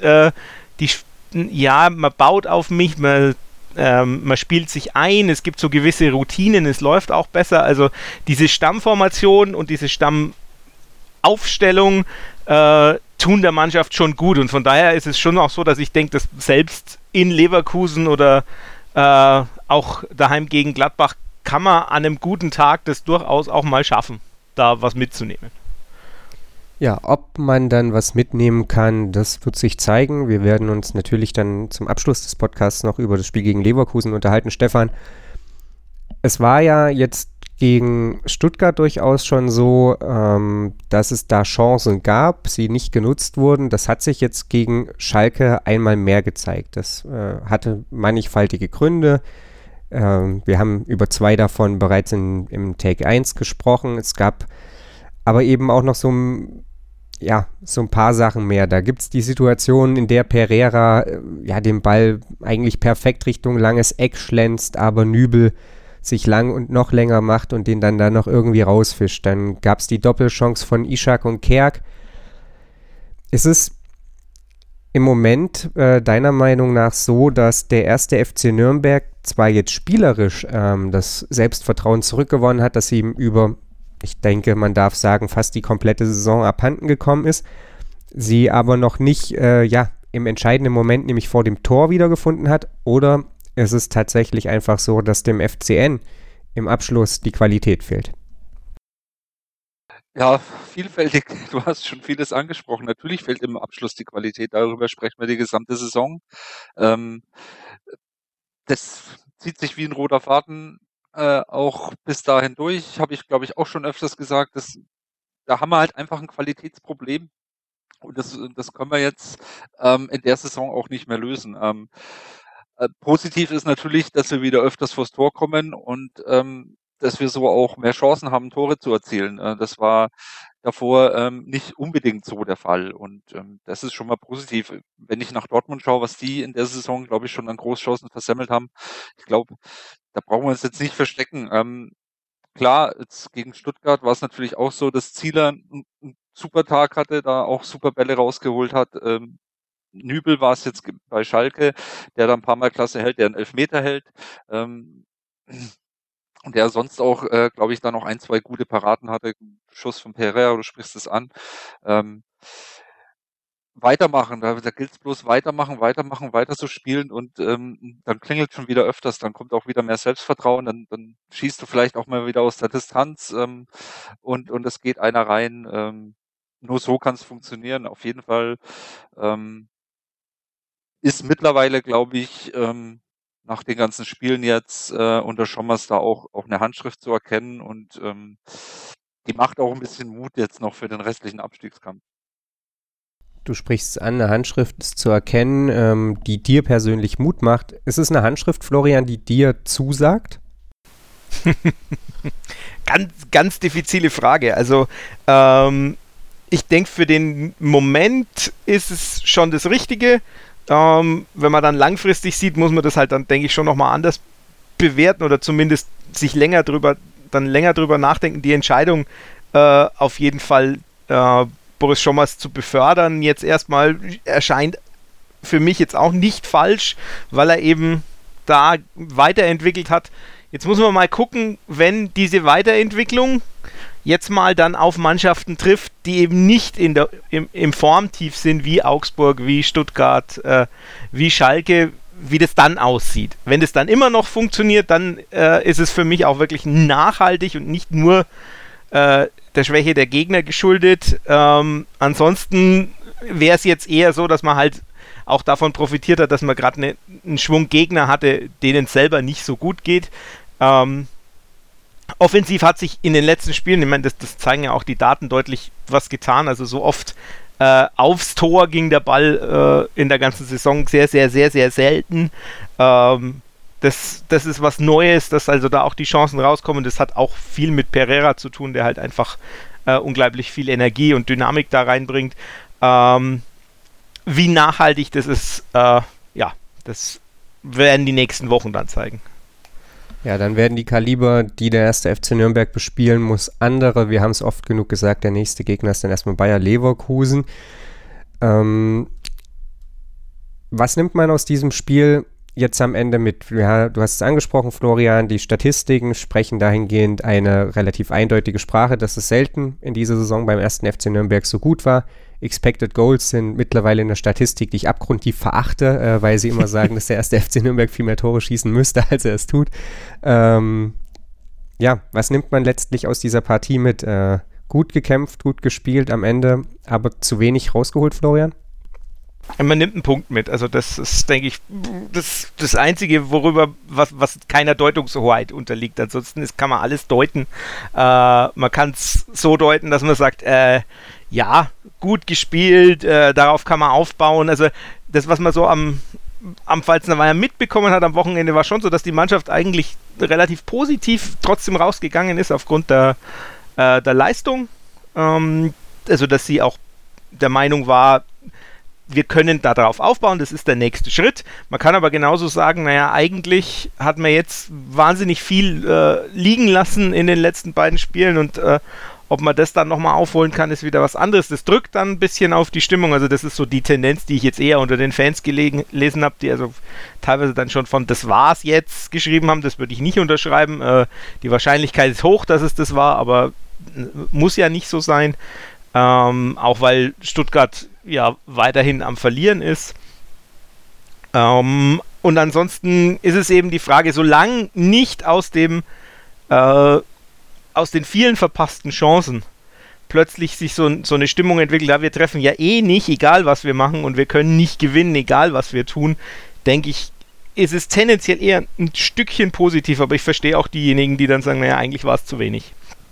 man baut auf mich, man spielt sich ein, es gibt so gewisse Routinen, es läuft auch besser. Also diese Stammformation und diese Stammaufstellung tun der Mannschaft schon gut und von daher ist es schon auch so, dass ich denke, dass selbst in Leverkusen oder auch daheim gegen Gladbach kann man an einem guten Tag das durchaus auch mal schaffen, da was mitzunehmen. Ja, ob man dann was mitnehmen kann, das wird sich zeigen. Wir werden uns natürlich dann zum Abschluss des Podcasts noch über das Spiel gegen Leverkusen unterhalten. Stefan, es war ja jetzt gegen Stuttgart durchaus schon so, dass es da Chancen gab, sie nicht genutzt wurden. Das hat sich jetzt gegen Schalke einmal mehr gezeigt. Das hatte mannigfaltige Gründe. Wir haben über 2 davon bereits im Take 1 gesprochen. Es gab aber eben auch noch so ein paar Sachen mehr. Da gibt es die Situation, in der Pereira den Ball eigentlich perfekt Richtung langes Eck schlänzt, aber Nübel sich lang und noch länger macht und den dann da noch irgendwie rausfischt. Dann gab es die Doppelchance von Ishak und Kerk. Ist es im Moment deiner Meinung nach so, dass der erste FC Nürnberg zwar jetzt spielerisch das Selbstvertrauen zurückgewonnen hat, dass sie ihm über, ich denke, man darf sagen, fast die komplette Saison abhanden gekommen ist, sie aber noch nicht im entscheidenden Moment, nämlich vor dem Tor, wiedergefunden hat, oder es ist tatsächlich einfach so, dass dem FCN im Abschluss die Qualität fehlt? Ja, vielfältig. Du hast schon vieles angesprochen. Natürlich fehlt im Abschluss die Qualität. Darüber sprechen wir die gesamte Saison. Das zieht sich wie ein roter Faden auch bis dahin durch. Habe ich, glaube ich, auch schon öfters gesagt. Da haben wir halt einfach ein Qualitätsproblem. Und das können wir jetzt in der Saison auch nicht mehr lösen. Positiv ist natürlich, dass wir wieder öfters vors Tor kommen und dass wir so auch mehr Chancen haben, Tore zu erzielen. Das war davor nicht unbedingt so der Fall und das ist schon mal positiv. Wenn ich nach Dortmund schaue, was die in der Saison, glaube ich, schon an Großchancen versammelt haben, ich glaube, da brauchen wir uns jetzt nicht verstecken. Klar, jetzt gegen Stuttgart war es natürlich auch so, dass Zieler einen super Tag hatte, da auch super Bälle rausgeholt hat. Nübel war es jetzt bei Schalke, der da ein paar Mal klasse hält, der einen Elfmeter hält. Und der sonst auch, glaube ich, da noch 1, 2 gute Paraden hatte. Schuss von Pereira, du sprichst es an. Weitermachen, da gilt es bloß weitermachen, weiter so spielen und dann klingelt schon wieder öfters, dann kommt auch wieder mehr Selbstvertrauen, dann schießt du vielleicht auch mal wieder aus der Distanz und es geht einer rein. Nur so kann es funktionieren. Auf jeden Fall ist mittlerweile, glaube ich, nach den ganzen Spielen jetzt unter Schommers da auch eine Handschrift zu erkennen und die macht auch ein bisschen Mut jetzt noch für den restlichen Abstiegskampf. Du sprichst es an, eine Handschrift ist zu erkennen, die dir persönlich Mut macht. Ist es eine Handschrift, Florian, die dir zusagt? Ganz diffizile Frage. Also, ich denke, für den Moment ist es schon das Richtige. Wenn man dann langfristig sieht, muss man das halt dann, denke ich, schon nochmal anders bewerten oder zumindest sich länger drüber nachdenken. Die Entscheidung auf jeden Fall Boris Schommers zu befördern jetzt erstmal erscheint für mich jetzt auch nicht falsch, weil er eben da weiterentwickelt hat. Jetzt muss man mal gucken, wenn diese Weiterentwicklung jetzt mal dann auf Mannschaften trifft, die eben nicht im Formtief sind, wie Augsburg, wie Stuttgart, wie Schalke, wie das dann aussieht. Wenn das dann immer noch funktioniert, dann ist es für mich auch wirklich nachhaltig und nicht nur der Schwäche der Gegner geschuldet. Ansonsten wäre es jetzt eher so, dass man halt auch davon profitiert hat, dass man gerade einen Schwung Gegner hatte, denen es selber nicht so gut geht. Offensiv hat sich in den letzten Spielen, ich meine, das zeigen ja auch die Daten, deutlich was getan. Also so oft aufs Tor ging der Ball in der ganzen Saison sehr, sehr, sehr, sehr selten. Das ist was Neues, dass also da auch die Chancen rauskommen. Das hat auch viel mit Pereira zu tun, der halt einfach unglaublich viel Energie und Dynamik da reinbringt. Wie nachhaltig das ist, das werden die nächsten Wochen dann zeigen. Ja, dann werden die Kaliber, die der erste FC Nürnberg bespielen muss, andere. Wir haben es oft genug gesagt, der nächste Gegner ist dann erstmal Bayer Leverkusen. Was nimmt man aus diesem Spiel jetzt am Ende mit? Ja, du hast es angesprochen, Florian, die Statistiken sprechen dahingehend eine relativ eindeutige Sprache, dass es selten in dieser Saison beim ersten FC Nürnberg so gut war. Expected Goals sind mittlerweile in der Statistik, die ich abgrundtief verachte, weil sie immer sagen, dass der erste FC Nürnberg viel mehr Tore schießen müsste, als er es tut. Was nimmt man letztlich aus dieser Partie mit? Gut gekämpft, gut gespielt am Ende, aber zu wenig rausgeholt, Florian? Man nimmt einen Punkt mit. Also das ist, denke ich, das Einzige, worüber was keiner Deutungshoheit unterliegt. Ansonsten kann man alles deuten. Man kann es so deuten, dass man sagt, gut gespielt, darauf kann man aufbauen. Also das, was man so am Pfalzner Weiher mitbekommen hat am Wochenende, war schon so, dass die Mannschaft eigentlich relativ positiv trotzdem rausgegangen ist aufgrund der Leistung. Also dass sie auch der Meinung war, wir können darauf aufbauen, das ist der nächste Schritt. Man kann aber genauso sagen, eigentlich hat man jetzt wahnsinnig viel liegen lassen in den letzten beiden Spielen und ob man das dann nochmal aufholen kann, ist wieder was anderes. Das drückt dann ein bisschen auf die Stimmung. Also das ist so die Tendenz, die ich jetzt eher unter den Fans gelesen habe, die also teilweise dann schon von "das war's jetzt" geschrieben haben. Das würde ich nicht unterschreiben. Die Wahrscheinlichkeit ist hoch, dass es das war, aber muss ja nicht so sein. Auch weil Stuttgart ja weiterhin am Verlieren ist. Und ansonsten ist es eben die Frage, solange nicht aus den vielen verpassten Chancen plötzlich sich so eine Stimmung entwickelt, wir treffen ja nicht, egal was wir machen, und wir können nicht gewinnen, egal was wir tun, denke ich, ist es tendenziell eher ein Stückchen positiv, aber ich verstehe auch diejenigen, die dann sagen, eigentlich war es zu wenig.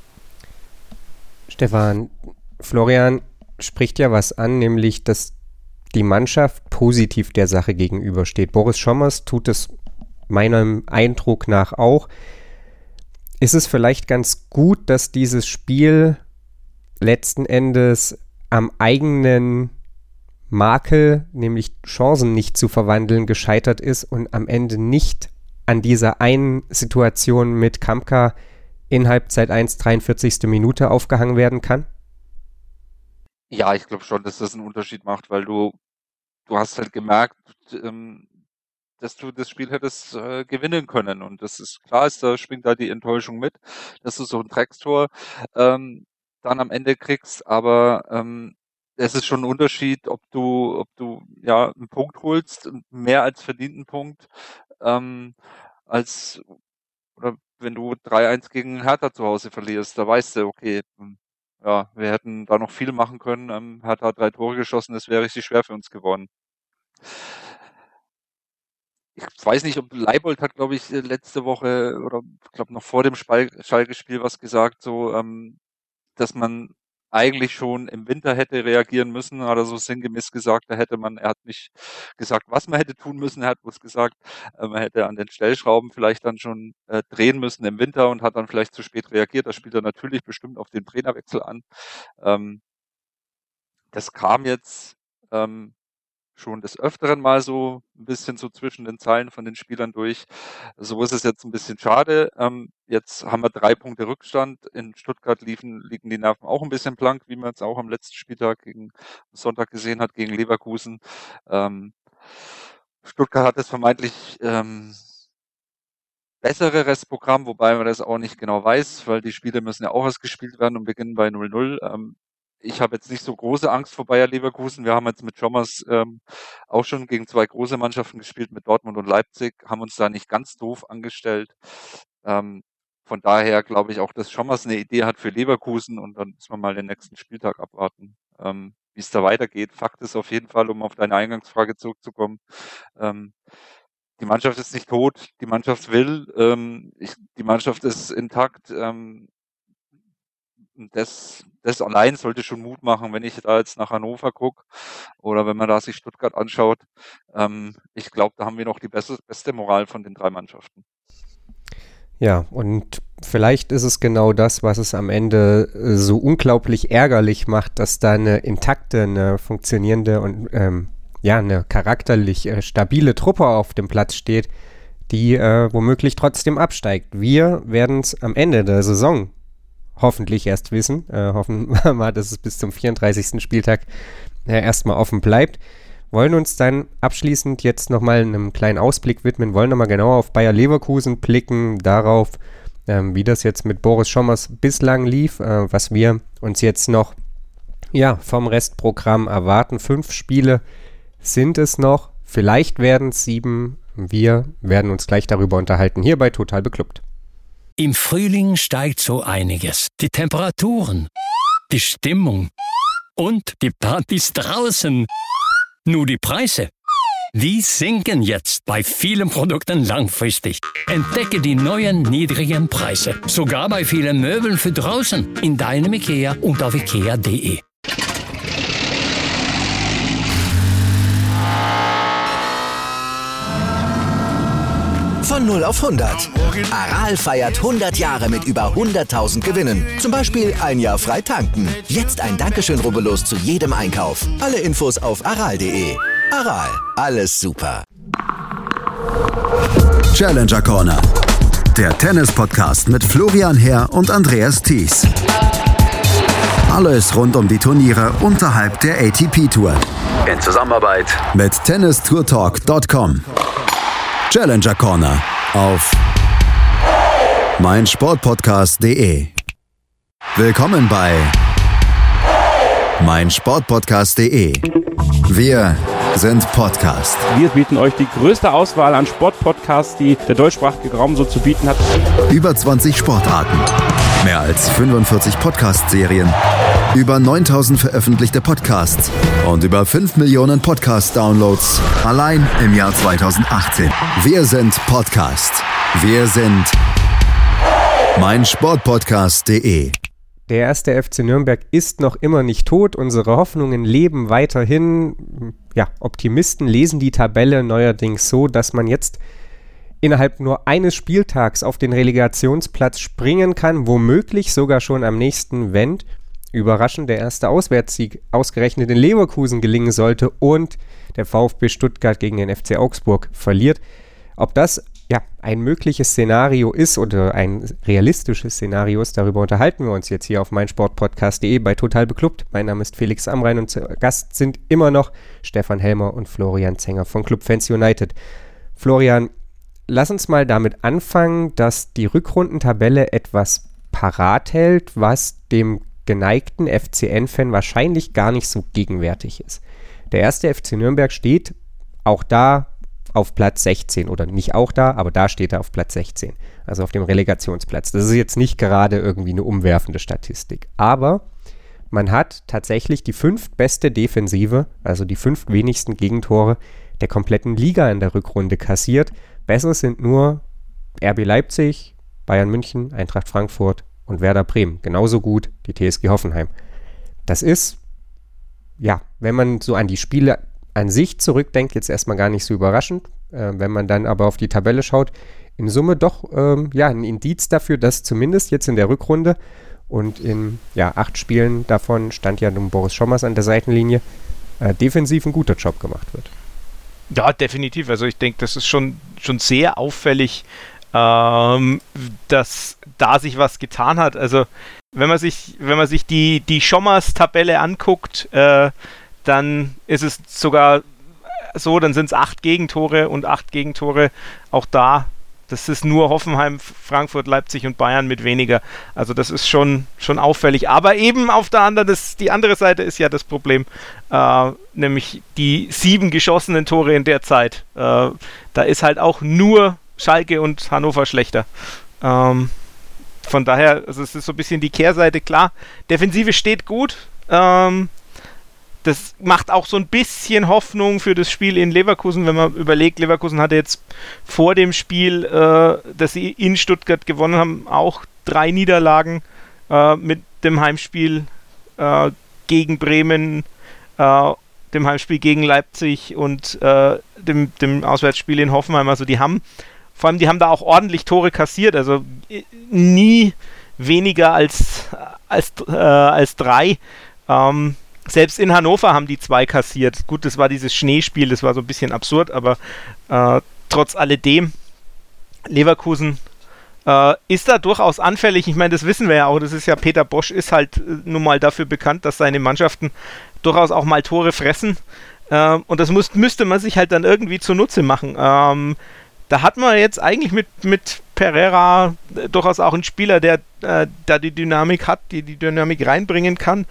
Stefan, Florian spricht ja was an, nämlich, dass die Mannschaft positiv der Sache gegenübersteht. Boris Schommers tut es meinem Eindruck nach auch. Ist es vielleicht ganz gut, dass dieses Spiel letzten Endes am eigenen Makel, nämlich Chancen nicht zu verwandeln, gescheitert ist und am Ende nicht an dieser einen Situation mit Kampka in Halbzeit 1, 43. Minute aufgehangen werden kann? Ja, ich glaube schon, dass das einen Unterschied macht, weil du hast halt gemerkt, dass du das Spiel hättest gewinnen können. Und das ist klar, da schwingt da die Enttäuschung mit, dass du so ein Dreckstor dann am Ende kriegst. Aber es ist schon ein Unterschied, ob du einen Punkt holst, mehr als verdienten Punkt, oder wenn du 3-1 gegen Hertha zu Hause verlierst, da weißt du, okay, wir hätten da noch viel machen können. Hertha hat 3 Tore geschossen, das wäre richtig schwer für uns geworden. ich weiß nicht, ob Leibold hat, glaube ich, letzte Woche oder ich glaube noch vor dem Schalke-Spiel was gesagt, so, dass man eigentlich schon im Winter hätte reagieren müssen, hat er so sinngemäß gesagt, er hat nicht gesagt, was man hätte tun müssen, er hat bloß gesagt, man hätte an den Stellschrauben vielleicht dann schon drehen müssen im Winter und hat dann vielleicht zu spät reagiert. Das spielt er natürlich bestimmt auf den Trainerwechsel an. Das kam jetzt schon des Öfteren mal so ein bisschen so zwischen den Zeilen von den Spielern durch. So ist es jetzt ein bisschen schade. Jetzt haben wir 3 Punkte Rückstand. In Stuttgart liegen die Nerven auch ein bisschen blank, wie man es auch am letzten Spieltag am Sonntag gesehen hat gegen Leverkusen. Stuttgart hat das vermeintlich bessere Restprogramm, wobei man das auch nicht genau weiß, weil die Spiele müssen ja auch erst gespielt werden und beginnen bei 0-0. Ich habe jetzt nicht so große Angst vor Bayer Leverkusen. Wir haben jetzt mit Schommers auch schon gegen 2 große Mannschaften gespielt, mit Dortmund und Leipzig, haben uns da nicht ganz doof angestellt. Von daher glaube ich auch, dass Schommers eine Idee hat für Leverkusen und dann müssen wir mal den nächsten Spieltag abwarten, wie es da weitergeht. Fakt ist auf jeden Fall, um auf deine Eingangsfrage zurückzukommen, die Mannschaft ist nicht tot, die Mannschaft will, die Mannschaft ist intakt. Das allein sollte schon Mut machen, wenn ich da jetzt nach Hannover gucke oder wenn man da sich Stuttgart anschaut. Ich glaube, da haben wir noch die beste Moral von den 3 Mannschaften. Ja, und vielleicht ist es genau das, was es am Ende so unglaublich ärgerlich macht, dass da eine intakte, eine funktionierende und eine charakterlich stabile Truppe auf dem Platz steht, die womöglich trotzdem absteigt. Wir werden es am Ende der Saison hoffentlich erst wissen. Hoffen wir mal, dass es bis zum 34. Spieltag erstmal offen bleibt. Wollen uns dann abschließend jetzt nochmal einem kleinen Ausblick widmen, wollen nochmal genauer auf Bayer Leverkusen blicken, darauf, wie das jetzt mit Boris Schommers bislang lief, was wir uns jetzt noch vom Restprogramm erwarten. 5 Spiele sind es noch, vielleicht werden es 7. Wir werden uns gleich darüber unterhalten, hier bei Total Beklubbt. Im Frühling steigt so einiges. Die Temperaturen, die Stimmung und die Partys draußen. Nur die Preise, die sinken jetzt bei vielen Produkten langfristig. Entdecke die neuen niedrigen Preise, sogar bei vielen Möbeln für draußen, in deinem IKEA und auf ikea.de. Von 0 auf 100. Aral feiert 100 Jahre mit über 100.000 Gewinnen. Zum Beispiel ein Jahr frei tanken. Jetzt ein Dankeschön, rubbellos zu jedem Einkauf. Alle Infos auf aral.de. Aral, alles super. Challenger Corner. Der Tennis-Podcast mit Florian Herr und Andreas Thies. Alles rund um die Turniere unterhalb der ATP-Tour. In Zusammenarbeit mit tennistourtalk.com. Challenger Corner auf meinsportpodcast.de. Willkommen bei meinsportpodcast.de. Wir sind Podcast. Wir bieten euch die größte Auswahl an Sportpodcasts, die der deutschsprachige Raum so zu bieten hat. Über 20 Sportarten, mehr als 45 Podcast-Serien, über 9000 veröffentlichte Podcasts und über 5 Millionen Podcast-Downloads allein im Jahr 2018. Wir sind Podcast. Wir sind meinsportpodcast.de. Der erste FC Nürnberg ist noch immer nicht tot. Unsere Hoffnungen leben weiterhin. Ja, Optimisten lesen die Tabelle neuerdings so, dass man jetzt innerhalb nur eines Spieltags auf den Relegationsplatz springen kann, womöglich sogar schon am nächsten, wenn überraschend der erste Auswärtssieg ausgerechnet in Leverkusen gelingen sollte und der VfB Stuttgart gegen den FC Augsburg verliert. Ob das ein mögliches Szenario ist oder ein realistisches Szenario ist, darüber unterhalten wir uns jetzt hier auf meinsportpodcast.de bei Total Beklubbt. Mein Name ist Felix Amrain und zu Gast sind immer noch Stefan Helmer und Florian Zenger von Club Fans United. Florian, lass uns mal damit anfangen, dass die Rückrundentabelle etwas parat hält, was dem geneigten FCN-Fan wahrscheinlich gar nicht so gegenwärtig ist. Der erste FC Nürnberg steht auch da auf Platz 16 oder nicht auch da, aber da steht er auf Platz 16, also auf dem Relegationsplatz. Das ist jetzt nicht gerade irgendwie eine umwerfende Statistik, aber man hat tatsächlich die 5. beste Defensive, also die 5 wenigsten Gegentore der kompletten Liga in der Rückrunde kassiert. Besser sind nur RB Leipzig, Bayern München, Eintracht Frankfurt und Werder Bremen. Genauso gut die TSG Hoffenheim. Das ist, ja, wenn man so an die Spiele an sich zurückdenkt, jetzt erstmal gar nicht so überraschend. Wenn man dann aber auf die Tabelle schaut, in Summe doch ein Indiz dafür, dass zumindest jetzt in der Rückrunde und in 8 Spielen davon stand ja nun Boris Schommers an der Seitenlinie, defensiv ein guter Job gemacht wird. Ja, definitiv. Also ich denke, das ist schon sehr auffällig, dass da sich was getan hat. Also wenn man sich die Schommers-Tabelle anguckt, dann ist es sogar so, dann sind es 8 Gegentore und 8 Gegentore auch da. Das ist nur Hoffenheim, Frankfurt, Leipzig und Bayern mit weniger. Also das ist schon auffällig. Aber eben auf der anderen, die andere Seite ist ja das Problem, nämlich die 7 geschossenen Tore in der Zeit. Da ist halt auch nur Schalke und Hannover schlechter. Von daher, also es ist so ein bisschen die Kehrseite. Klar, Defensive steht gut. Das macht auch so ein bisschen Hoffnung für das Spiel in Leverkusen, wenn man überlegt, Leverkusen hatte jetzt vor dem Spiel, das sie in Stuttgart gewonnen haben, auch 3 Niederlagen mit dem Heimspiel gegen Bremen, dem Heimspiel gegen Leipzig und dem Auswärtsspiel in Hoffenheim. Also die haben da auch ordentlich Tore kassiert, also nie weniger als 3. Selbst in Hannover haben die 2 kassiert. Gut, das war dieses Schneespiel, das war so ein bisschen absurd, aber trotz alledem, Leverkusen ist da durchaus anfällig. Ich meine, das wissen wir ja auch, das ist ja, Peter Bosch ist halt nun mal dafür bekannt, dass seine Mannschaften durchaus auch mal Tore fressen. Und das müsste man sich halt dann irgendwie zunutze machen. Da hat man jetzt eigentlich mit Pereira durchaus auch einen Spieler, der da die Dynamik hat, die Dynamik reinbringen kann.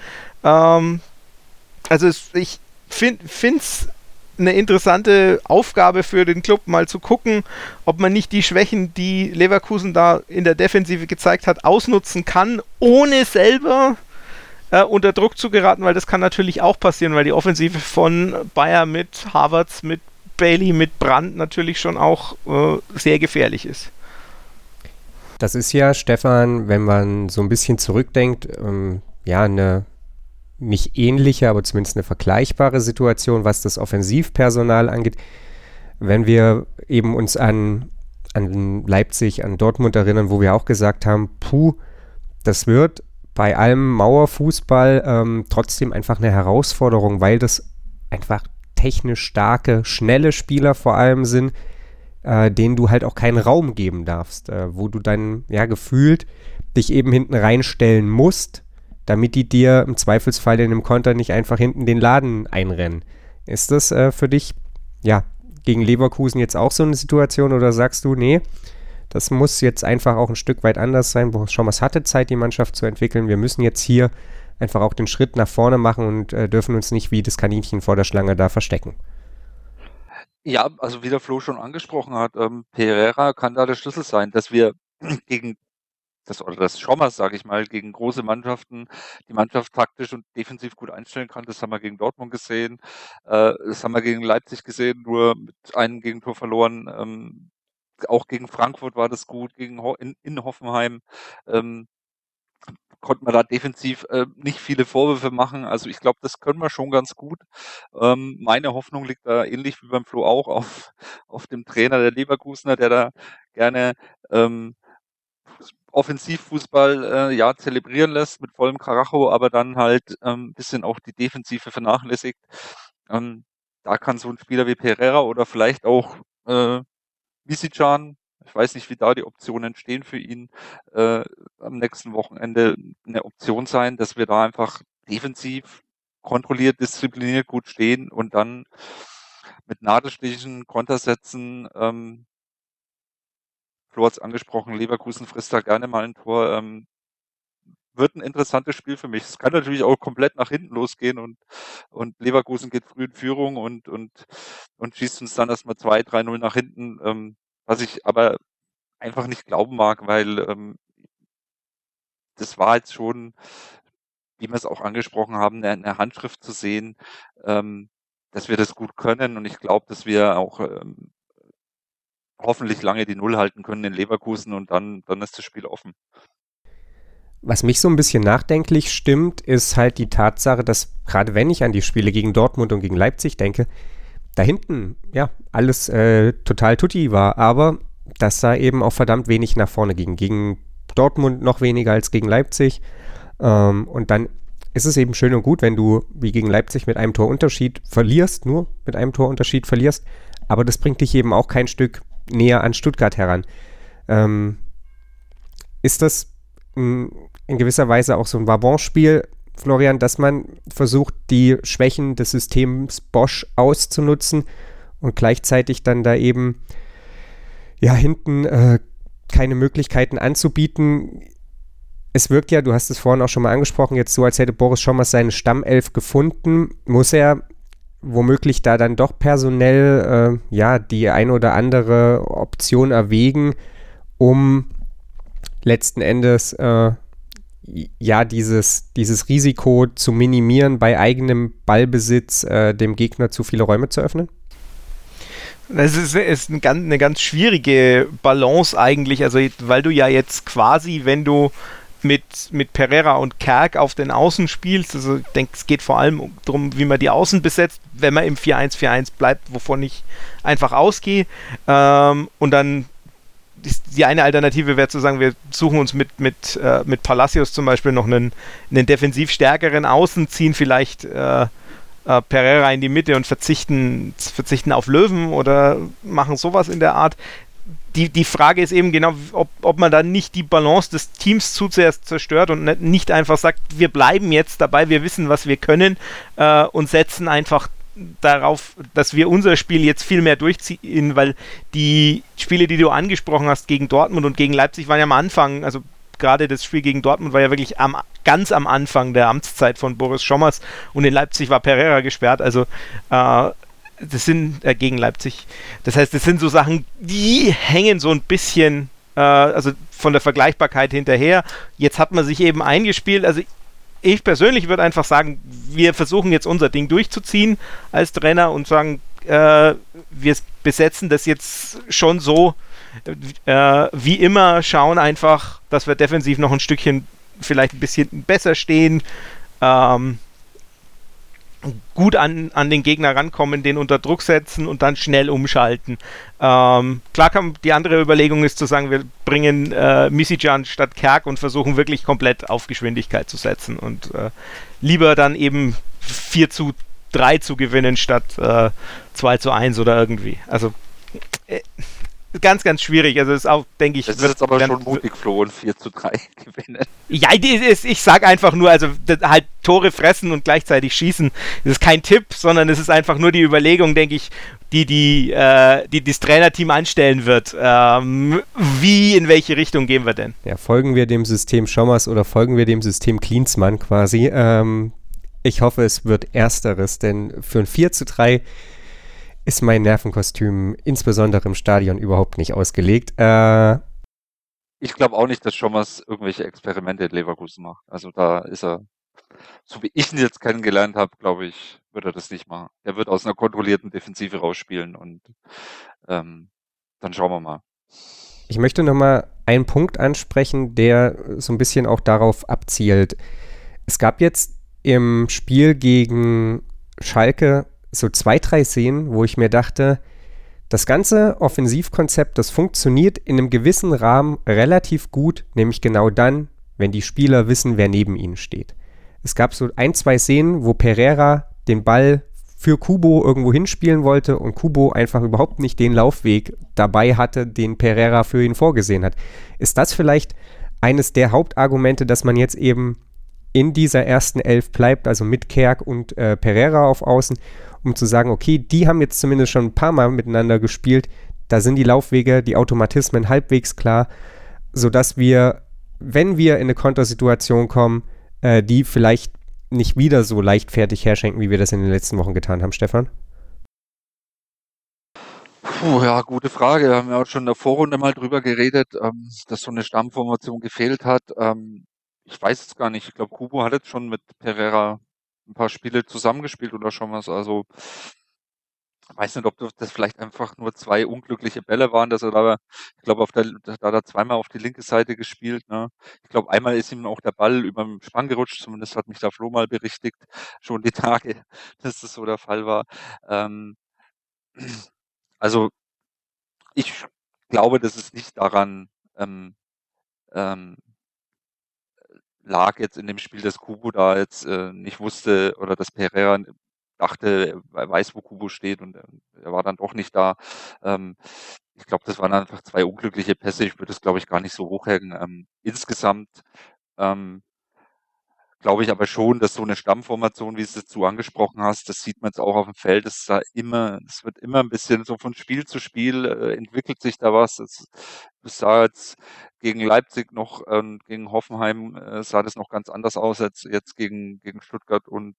Also ich finde es eine interessante Aufgabe für den Club, mal zu gucken, ob man nicht die Schwächen, die Leverkusen da in der Defensive gezeigt hat, ausnutzen kann, ohne selber unter Druck zu geraten, weil das kann natürlich auch passieren, weil die Offensive von Bayer mit Havertz, mit Bailey, mit Brandt natürlich schon auch sehr gefährlich ist. Das ist ja, Stefan, wenn man so ein bisschen zurückdenkt, eine nicht ähnliche, aber zumindest eine vergleichbare Situation, was das Offensivpersonal angeht. Wenn wir eben uns an Leipzig, an Dortmund erinnern, wo wir auch gesagt haben, das wird bei allem Mauerfußball trotzdem einfach eine Herausforderung, weil das einfach technisch starke, schnelle Spieler vor allem sind, denen du halt auch keinen Raum geben darfst, wo du dann gefühlt dich eben hinten reinstellen musst, damit die dir im Zweifelsfall in einem Konter nicht einfach hinten den Laden einrennen. Ist das für dich, gegen Leverkusen jetzt auch so eine Situation oder sagst du, nee, das muss jetzt einfach auch ein Stück weit anders sein, Boris Schommers hatte Zeit, die Mannschaft zu entwickeln, wir müssen jetzt hier einfach auch den Schritt nach vorne machen und dürfen uns nicht wie das Kaninchen vor der Schlange da verstecken? Ja, also wie der Flo schon angesprochen hat, Pereira kann da der Schlüssel sein, dass wir gegen das Schommers, sage ich mal, gegen große Mannschaften die Mannschaft taktisch und defensiv gut einstellen kann. Das haben wir gegen Dortmund gesehen, das haben wir gegen Leipzig gesehen, nur mit einem Gegentor verloren. Auch gegen Frankfurt war das gut, in Hoffenheim konnte man da defensiv nicht viele Vorwürfe machen. Also ich glaube, das können wir schon ganz gut. Meine Hoffnung liegt da ähnlich wie beim Flo auch auf dem Trainer der Leverkusener, der da gerne Offensivfußball zelebrieren lässt mit vollem Karacho, aber dann halt bisschen auch die Defensive vernachlässigt. Da kann so ein Spieler wie Pereira oder vielleicht auch Misicjan, ich weiß nicht, wie da die Optionen entstehen für ihn, am nächsten Wochenende eine Option sein, dass wir da einfach defensiv kontrolliert, diszipliniert gut stehen und dann mit Nadelstichen, Kontersätzen, Flo hat es angesprochen, Leverkusen frisst da gerne mal ein Tor, wird ein interessantes Spiel für mich. Es kann natürlich auch komplett nach hinten losgehen und Leverkusen geht früh in Führung und schießt uns dann erstmal 2-3-0 nach hinten, was ich aber einfach nicht glauben mag, weil das war jetzt schon, wie wir es auch angesprochen haben, eine Handschrift zu sehen, dass wir das gut können und ich glaube, dass wir auch hoffentlich lange die Null halten können in Leverkusen und dann ist das Spiel offen. Was mich so ein bisschen nachdenklich stimmt, ist halt die Tatsache, dass gerade wenn ich an die Spiele gegen Dortmund und gegen Leipzig denke, da hinten, ja, alles total tutti war, aber dass da eben auch verdammt wenig nach vorne ging. Gegen Dortmund noch weniger als gegen Leipzig. Und dann ist es eben schön und gut, wenn du wie gegen Leipzig mit einem Torunterschied verlierst, nur mit einem Torunterschied verlierst, aber das bringt dich eben auch kein Stück näher an Stuttgart heran. Ist das in gewisser Weise auch so ein Wabonspiel, Florian, dass man versucht, die Schwächen des Systems Bosch auszunutzen und gleichzeitig dann da eben ja hinten keine Möglichkeiten anzubieten? Es wirkt ja, du hast es vorhin auch schon mal angesprochen, jetzt so, als hätte Boris Schommers seine Stammelf gefunden. Muss er womöglich da dann doch personell die ein oder andere Option erwägen, um letzten Endes dieses Risiko zu minimieren, bei eigenem Ballbesitz dem Gegner zu viele Räume zu öffnen? Das ist eine ganz schwierige Balance eigentlich, also weil du ja jetzt quasi, wenn du mit Pereira und Kerk auf den Außen spielst, also ich denke, es geht vor allem darum, wie man die Außen besetzt, wenn man im 4-1-4-1 bleibt, wovon ich einfach ausgehe, und dann die eine Alternative wäre zu sagen, wir suchen uns mit Palacios zum Beispiel noch einen defensiv stärkeren Außen, ziehen vielleicht Pereira in die Mitte und verzichten auf Löwen oder machen sowas in der Art. Die Frage ist eben genau, ob man dann nicht die Balance des Teams zu sehr zerstört und nicht einfach sagt, wir bleiben jetzt dabei, wir wissen, was wir können, und setzen einfach darauf, dass wir unser Spiel jetzt viel mehr durchziehen, weil die Spiele, die du angesprochen hast gegen Dortmund und gegen Leipzig, waren ja am Anfang, also gerade das Spiel gegen Dortmund war ja wirklich ganz am Anfang der Amtszeit von Boris Schommers und in Leipzig war Pereira gesperrt, also das sind gegen Leipzig. Das heißt, das sind so Sachen, die hängen so ein bisschen also von der Vergleichbarkeit hinterher. Jetzt hat man sich eben eingespielt, also ich persönlich würde einfach sagen, wir versuchen jetzt unser Ding durchzuziehen als Trainer und sagen, wir besetzen das jetzt schon so, wie immer, schauen einfach, dass wir defensiv noch ein Stückchen vielleicht ein bisschen besser stehen, gut an den Gegner rankommen, den unter Druck setzen und dann schnell umschalten. Klar, die andere Überlegung ist zu sagen, wir bringen Misijan statt Kerk und versuchen wirklich komplett auf Geschwindigkeit zu setzen und lieber dann eben 4-3 zu gewinnen statt 2-1 oder irgendwie. Also ganz, ganz schwierig. Also ist auch, denke ich... Das ist jetzt aber schon mutig, Flo, und 4-3 gewinnen. Ja, ich sag einfach nur, also halt Tore fressen und gleichzeitig schießen, das ist kein Tipp, sondern es ist einfach nur die Überlegung, denke ich, die das Trainerteam anstellen wird. In welche Richtung gehen wir denn? Ja, folgen wir dem System Schommers oder folgen wir dem System Klinsmann quasi? Ich hoffe, es wird Ersteres, denn für ein 4-3 ist mein Nervenkostüm insbesondere im Stadion überhaupt nicht ausgelegt. Ich glaube auch nicht, dass Schommers irgendwelche Experimente in Leverkusen macht. Also da ist er, so wie ich ihn jetzt kennengelernt habe, glaube ich, wird er das nicht machen. Er wird aus einer kontrollierten Defensive rausspielen und dann schauen wir mal. Ich möchte nochmal einen Punkt ansprechen, der so ein bisschen auch darauf abzielt. Es gab jetzt im Spiel gegen Schalke so 2-3 Szenen, wo ich mir dachte, das ganze Offensivkonzept, das funktioniert in einem gewissen Rahmen relativ gut, nämlich genau dann, wenn die Spieler wissen, wer neben ihnen steht. Es gab so 1-2 Szenen, wo Pereira den Ball für Kubo irgendwo hinspielen wollte und Kubo einfach überhaupt nicht den Laufweg dabei hatte, den Pereira für ihn vorgesehen hat. Ist das vielleicht eines der Hauptargumente, dass man jetzt eben in dieser ersten Elf bleibt, also mit Kerk und Pereira auf Außen, um zu sagen, okay, die haben jetzt zumindest schon ein paar Mal miteinander gespielt, da sind die Laufwege, die Automatismen halbwegs klar, sodass wir, wenn wir in eine Kontersituation kommen, die vielleicht nicht wieder so leichtfertig herschenken, wie wir das in den letzten Wochen getan haben, Stefan? Ja, gute Frage. Wir haben ja auch schon in der Vorrunde mal drüber geredet, dass so eine Stammformation gefehlt hat. Ich weiß es gar nicht. Ich glaube, Kubo hat jetzt schon mit Pereira ein paar Spiele zusammengespielt oder schon was. Also weiß nicht, ob das vielleicht einfach nur 2 unglückliche Bälle waren, dass er da, ich glaube, da hat er zweimal auf die linke Seite gespielt, ne? Ich glaube, einmal ist ihm auch der Ball überm Spann gerutscht, zumindest hat mich da Flo mal berichtigt, schon die Tage, dass das so der Fall war. Ähm, also, ich glaube, dass es nicht daran, ähm, lag jetzt in dem Spiel, dass Kubo da jetzt, nicht wusste oder dass Pereira dachte, er weiß, wo Kubo steht und, er war dann doch nicht da. Ich glaube, das waren einfach 2 unglückliche Pässe. Ich würde es, glaube ich, gar nicht so hochhängen. Insgesamt, ähm, glaube ich aber schon, dass so eine Stammformation, wie du es jetzt so angesprochen hast, das sieht man jetzt auch auf dem Feld, es wird immer ein bisschen so von Spiel zu Spiel, entwickelt sich da was. Es sah jetzt gegen Leipzig noch, gegen Hoffenheim, sah das noch ganz anders aus als jetzt gegen Stuttgart und,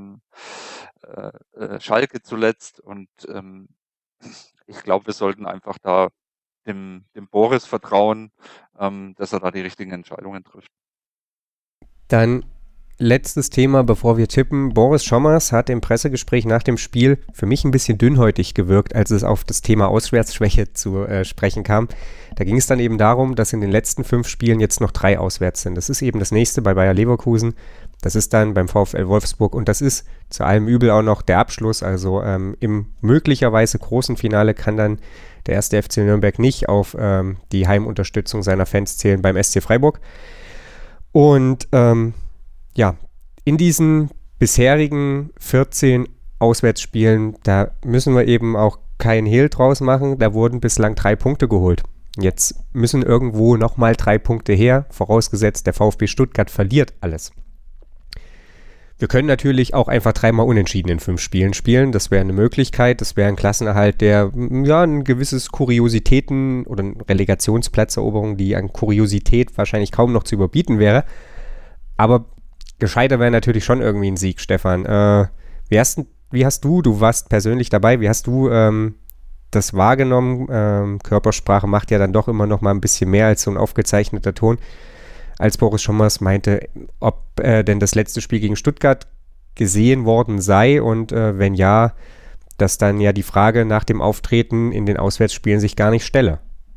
Schalke zuletzt. Und, ich glaube, wir sollten einfach da dem Boris vertrauen, dass er da die richtigen Entscheidungen trifft. Dann letztes Thema, bevor wir tippen. Boris Schommers hat im Pressegespräch nach dem Spiel für mich ein bisschen dünnhäutig gewirkt, als es auf das Thema Auswärtsschwäche zu sprechen kam. Da ging es dann eben darum, dass in den letzten 5 Spielen jetzt noch 3 auswärts sind. Das ist eben das nächste bei Bayer Leverkusen. Das ist dann beim VfL Wolfsburg und das ist zu allem Übel auch noch der Abschluss. Also im möglicherweise großen Finale kann dann der erste FC Nürnberg nicht auf die Heimunterstützung seiner Fans zählen beim SC Freiburg. Und ja, in diesen bisherigen 14 Auswärtsspielen, da müssen wir eben auch keinen Hehl draus machen. Da wurden bislang 3 Punkte geholt. Jetzt müssen irgendwo nochmal 3 Punkte her, vorausgesetzt der VfB Stuttgart verliert alles. Wir können natürlich auch einfach 3-mal unentschieden in 5 Spielen spielen. Das wäre eine Möglichkeit. Das wäre ein Klassenerhalt, der ja ein gewisses Kuriositäten oder eine Relegationsplatzeroberung, die an Kuriosität wahrscheinlich kaum noch zu überbieten wäre. Aber gescheiter wäre natürlich schon irgendwie ein Sieg, Stefan. Wie hast du warst persönlich dabei, wie hast du das wahrgenommen? Körpersprache macht ja dann doch immer noch mal ein bisschen mehr als so ein aufgezeichneter Ton. Als Boris Schommers meinte, ob denn das letzte Spiel gegen Stuttgart gesehen worden sei und wenn ja, dass dann ja die Frage nach dem Auftreten in den Auswärtsspielen sich gar nicht stelle.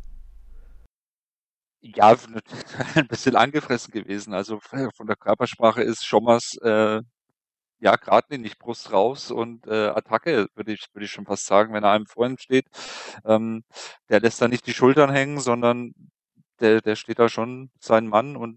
Ja, ein bisschen angefressen gewesen. Also von der Körpersprache ist Schommers ja geradlinig, Brust raus und Attacke, würde ich schon fast sagen, wenn er einem vor ihm steht. Der lässt da nicht die Schultern hängen, sondern der steht da schon sein Mann und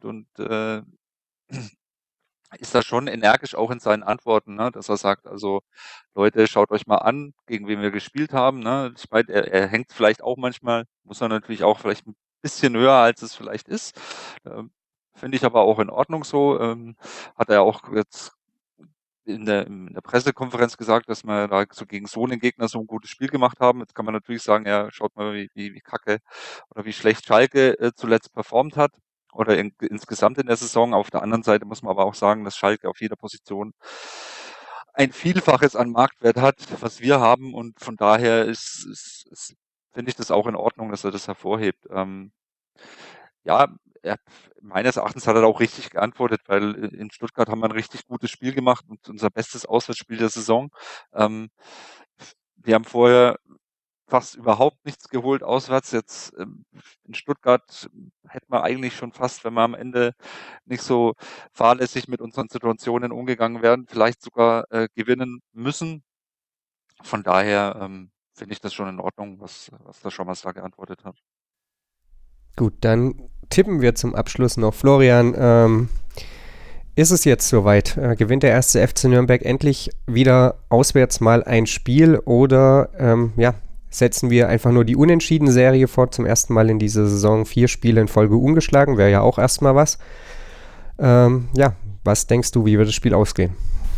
ist da schon energisch auch in seinen Antworten, ne? Dass er sagt, also Leute, schaut euch mal an, gegen wen wir gespielt haben. Ne? Ich meine, er hängt vielleicht auch manchmal, muss er natürlich auch vielleicht ein bisschen höher, als es vielleicht ist. Finde ich aber auch in Ordnung so. Hat er auch jetzt in der Pressekonferenz gesagt, dass wir da so gegen so einen Gegner so ein gutes Spiel gemacht haben. Jetzt kann man natürlich sagen, ja, schaut mal, wie kacke oder wie schlecht Schalke zuletzt performt hat oder insgesamt in der Saison. Auf der anderen Seite muss man aber auch sagen, dass Schalke auf jeder Position ein Vielfaches an Marktwert hat, was wir haben und von daher finde ich das auch in Ordnung, dass er das hervorhebt. Ja, meines Erachtens hat er da auch richtig geantwortet, weil in Stuttgart haben wir ein richtig gutes Spiel gemacht und unser bestes Auswärtsspiel der Saison. Wir haben vorher fast überhaupt nichts geholt auswärts. Jetzt in Stuttgart hätten wir eigentlich schon fast, wenn wir am Ende nicht so fahrlässig mit unseren Situationen umgegangen wären, vielleicht sogar gewinnen müssen. Von daher finde ich das schon in Ordnung, was der Schommers da geantwortet hat. Gut, dann tippen wir zum Abschluss noch. Florian, ist es jetzt soweit? Gewinnt der erste FC Nürnberg endlich wieder auswärts mal ein Spiel oder setzen wir einfach nur die Unentschieden-Serie fort, zum ersten Mal in dieser Saison 4 Spiele in Folge ungeschlagen, wäre ja auch erstmal was. Was denkst du, wie wird das Spiel ausgehen?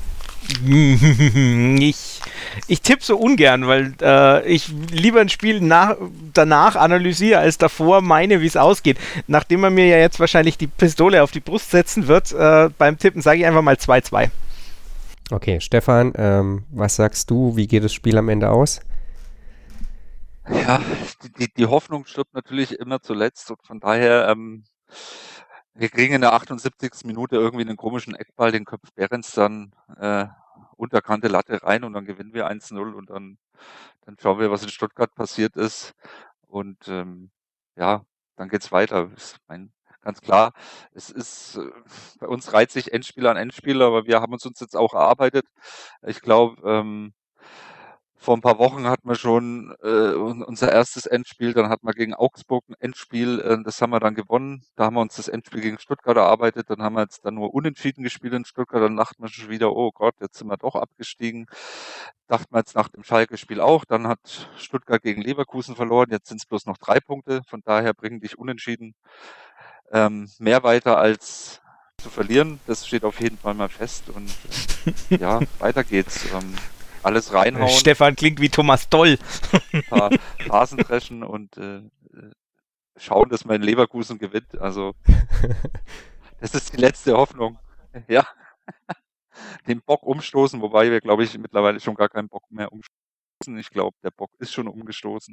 Ich tippe so ungern, weil ich lieber ein Spiel danach analysiere, als davor meine, wie es ausgeht. Nachdem man mir ja jetzt wahrscheinlich die Pistole auf die Brust setzen wird, beim Tippen sage ich einfach mal 2-2. Okay, Stefan, was sagst du? Wie geht das Spiel am Ende aus? Ja, die Hoffnung stirbt natürlich immer zuletzt und von daher, wir kriegen in der 78. Minute irgendwie einen komischen Eckball, den köpft Behrens dann unterkante Latte rein und dann gewinnen wir 1-0 und dann Dann schauen wir, was in Stuttgart passiert ist. Und ja, dann geht's weiter. Ich meine, ganz klar, es ist bei uns reiht sich Endspieler an Endspieler, aber wir haben uns jetzt auch erarbeitet. Ich glaube, vor ein paar Wochen hatten wir schon unser erstes Endspiel, dann hatten wir gegen Augsburg ein Endspiel, das haben wir dann gewonnen. Da haben wir uns das Endspiel gegen Stuttgart erarbeitet, dann haben wir jetzt dann nur unentschieden gespielt in Stuttgart, dann dachten wir schon wieder, oh Gott, jetzt sind wir doch abgestiegen. Dachten wir jetzt nach dem Schalke-Spiel auch, dann hat Stuttgart gegen Leverkusen verloren, jetzt sind es bloß noch 3 Punkte, von daher bringen dich unentschieden mehr weiter als zu verlieren. Das steht auf jeden Fall mal fest und ja, weiter geht's. Alles reinhauen. Stefan klingt wie Thomas Doll. Ein paar Phasen dreschen und schauen, dass man in Leverkusen gewinnt. Also das ist die letzte Hoffnung. Ja. Den Bock umstoßen, wobei wir, glaube ich, mittlerweile schon gar keinen Bock mehr umstoßen. Ich glaube, der Bock ist schon umgestoßen.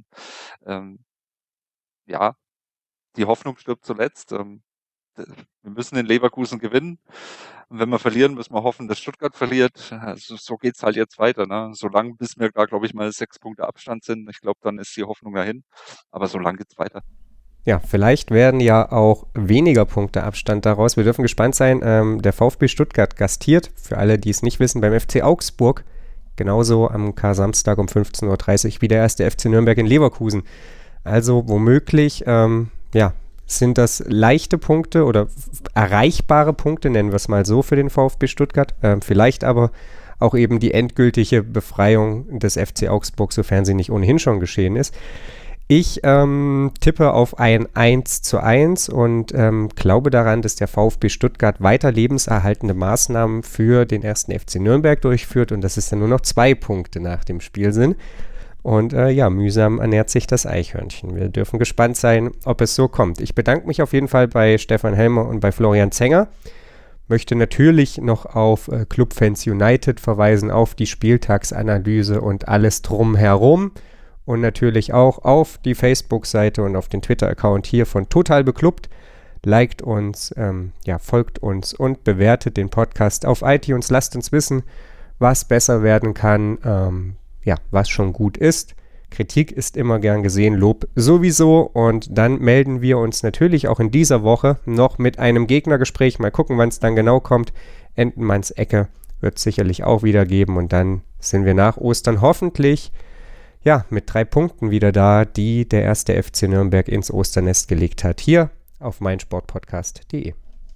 Ja, die Hoffnung stirbt zuletzt. Wir müssen in Leverkusen gewinnen. Und wenn wir verlieren, müssen wir hoffen, dass Stuttgart verliert. Also so geht's halt jetzt weiter. Ne? Solange bis wir da, glaube ich, mal 6 Punkte Abstand sind. Ich glaube, dann ist die Hoffnung dahin. Aber solange geht's weiter. Ja, vielleicht werden ja auch weniger Punkte Abstand daraus. Wir dürfen gespannt sein. Der VfB Stuttgart gastiert, für alle, die es nicht wissen, beim FC Augsburg. Genauso am Kar-Samstag um 15.30 Uhr wie der erste FC Nürnberg in Leverkusen. Also womöglich, sind das leichte Punkte oder erreichbare Punkte, nennen wir es mal so, für den VfB Stuttgart. Vielleicht aber auch eben die endgültige Befreiung des FC Augsburg, sofern sie nicht ohnehin schon geschehen ist. Ich tippe auf ein 1:1 und glaube daran, dass der VfB Stuttgart weiter lebenserhaltende Maßnahmen für den ersten FC Nürnberg durchführt und dass es dann nur noch 2 Punkte nach dem Spiel sind. Und mühsam ernährt sich das Eichhörnchen. Wir dürfen gespannt sein, ob es so kommt. Ich bedanke mich auf jeden Fall bei Stefan Helmer und bei Florian Zenger. Möchte natürlich noch auf Clubfans United verweisen, auf die Spieltagsanalyse und alles drumherum. Und natürlich auch auf die Facebook-Seite und auf den Twitter-Account hier von Total Beklubbt. Liked uns, folgt uns und bewertet den Podcast auf iTunes. Lasst uns wissen, was besser werden kann, was schon gut ist. Kritik ist immer gern gesehen, Lob sowieso. Und dann melden wir uns natürlich auch in dieser Woche noch mit einem Gegnergespräch. Mal gucken, wann es dann genau kommt. Entenmanns Ecke wird es sicherlich auch wieder geben. Und dann sind wir nach Ostern hoffentlich mit 3 Punkten wieder da, die der erste FC Nürnberg ins Osternest gelegt hat. Hier auf meinsportpodcast.de.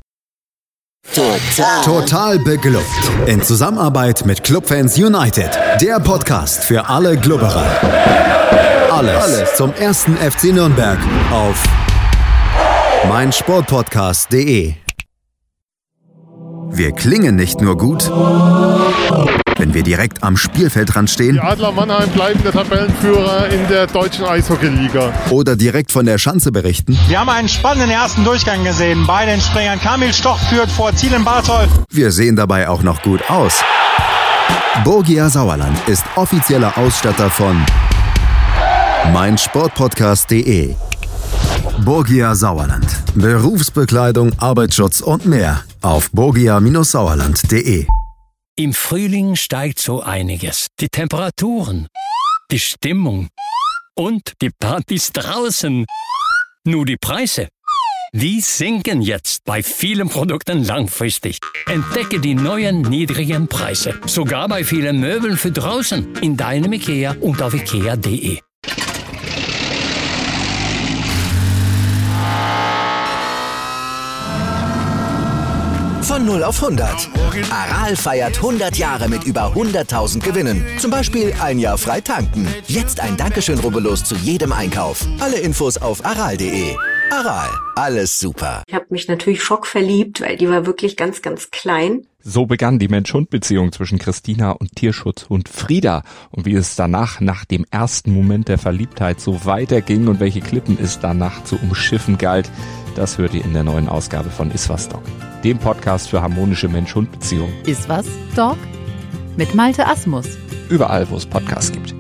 Total beglückt. In Zusammenarbeit mit Clubfans United. Der Podcast für alle Glubberer. Alles zum ersten FC Nürnberg auf meinsportpodcast.de. Wir klingen nicht nur gut, wenn wir direkt am Spielfeldrand stehen. Die Adler Mannheim bleiben der Tabellenführer in der deutschen Eishockeyliga. Oder direkt von der Schanze berichten. Wir haben einen spannenden ersten Durchgang gesehen. Bei den Springern Kamil Stoch führt vor Zielen Barthold. Wir sehen dabei auch noch gut aus. Borgia Sauerland ist offizieller Ausstatter von meinsportpodcast.de. Borgia Sauerland. Berufsbekleidung, Arbeitsschutz und mehr auf borgia-sauerland.de. Im Frühling steigt so einiges. Die Temperaturen, die Stimmung und die Partys draußen. Nur die Preise, die sinken jetzt bei vielen Produkten langfristig. Entdecke die neuen niedrigen Preise. Sogar bei vielen Möbeln für draußen. In deinem IKEA und auf ikea.de. Von 0 auf 100. Aral feiert 100 Jahre mit über 100.000 Gewinnen. Zum Beispiel ein Jahr frei tanken. Jetzt ein Dankeschön, rubbellos zu jedem Einkauf. Alle Infos auf aral.de. Aral, alles super. Ich habe mich natürlich schockverliebt, weil die war wirklich ganz, ganz klein. So begann die Mensch-Hund-Beziehung zwischen Christina und Tierschutzhund Frieda. Und wie es danach, nach dem ersten Moment der Verliebtheit, so weiterging und welche Klippen es danach zu umschiffen galt, das hört ihr in der neuen Ausgabe von Iswas Dog, dem Podcast für harmonische Mensch-Hund-Beziehungen. Iswas Dog mit Malte Asmus. Überall, wo es Podcasts gibt.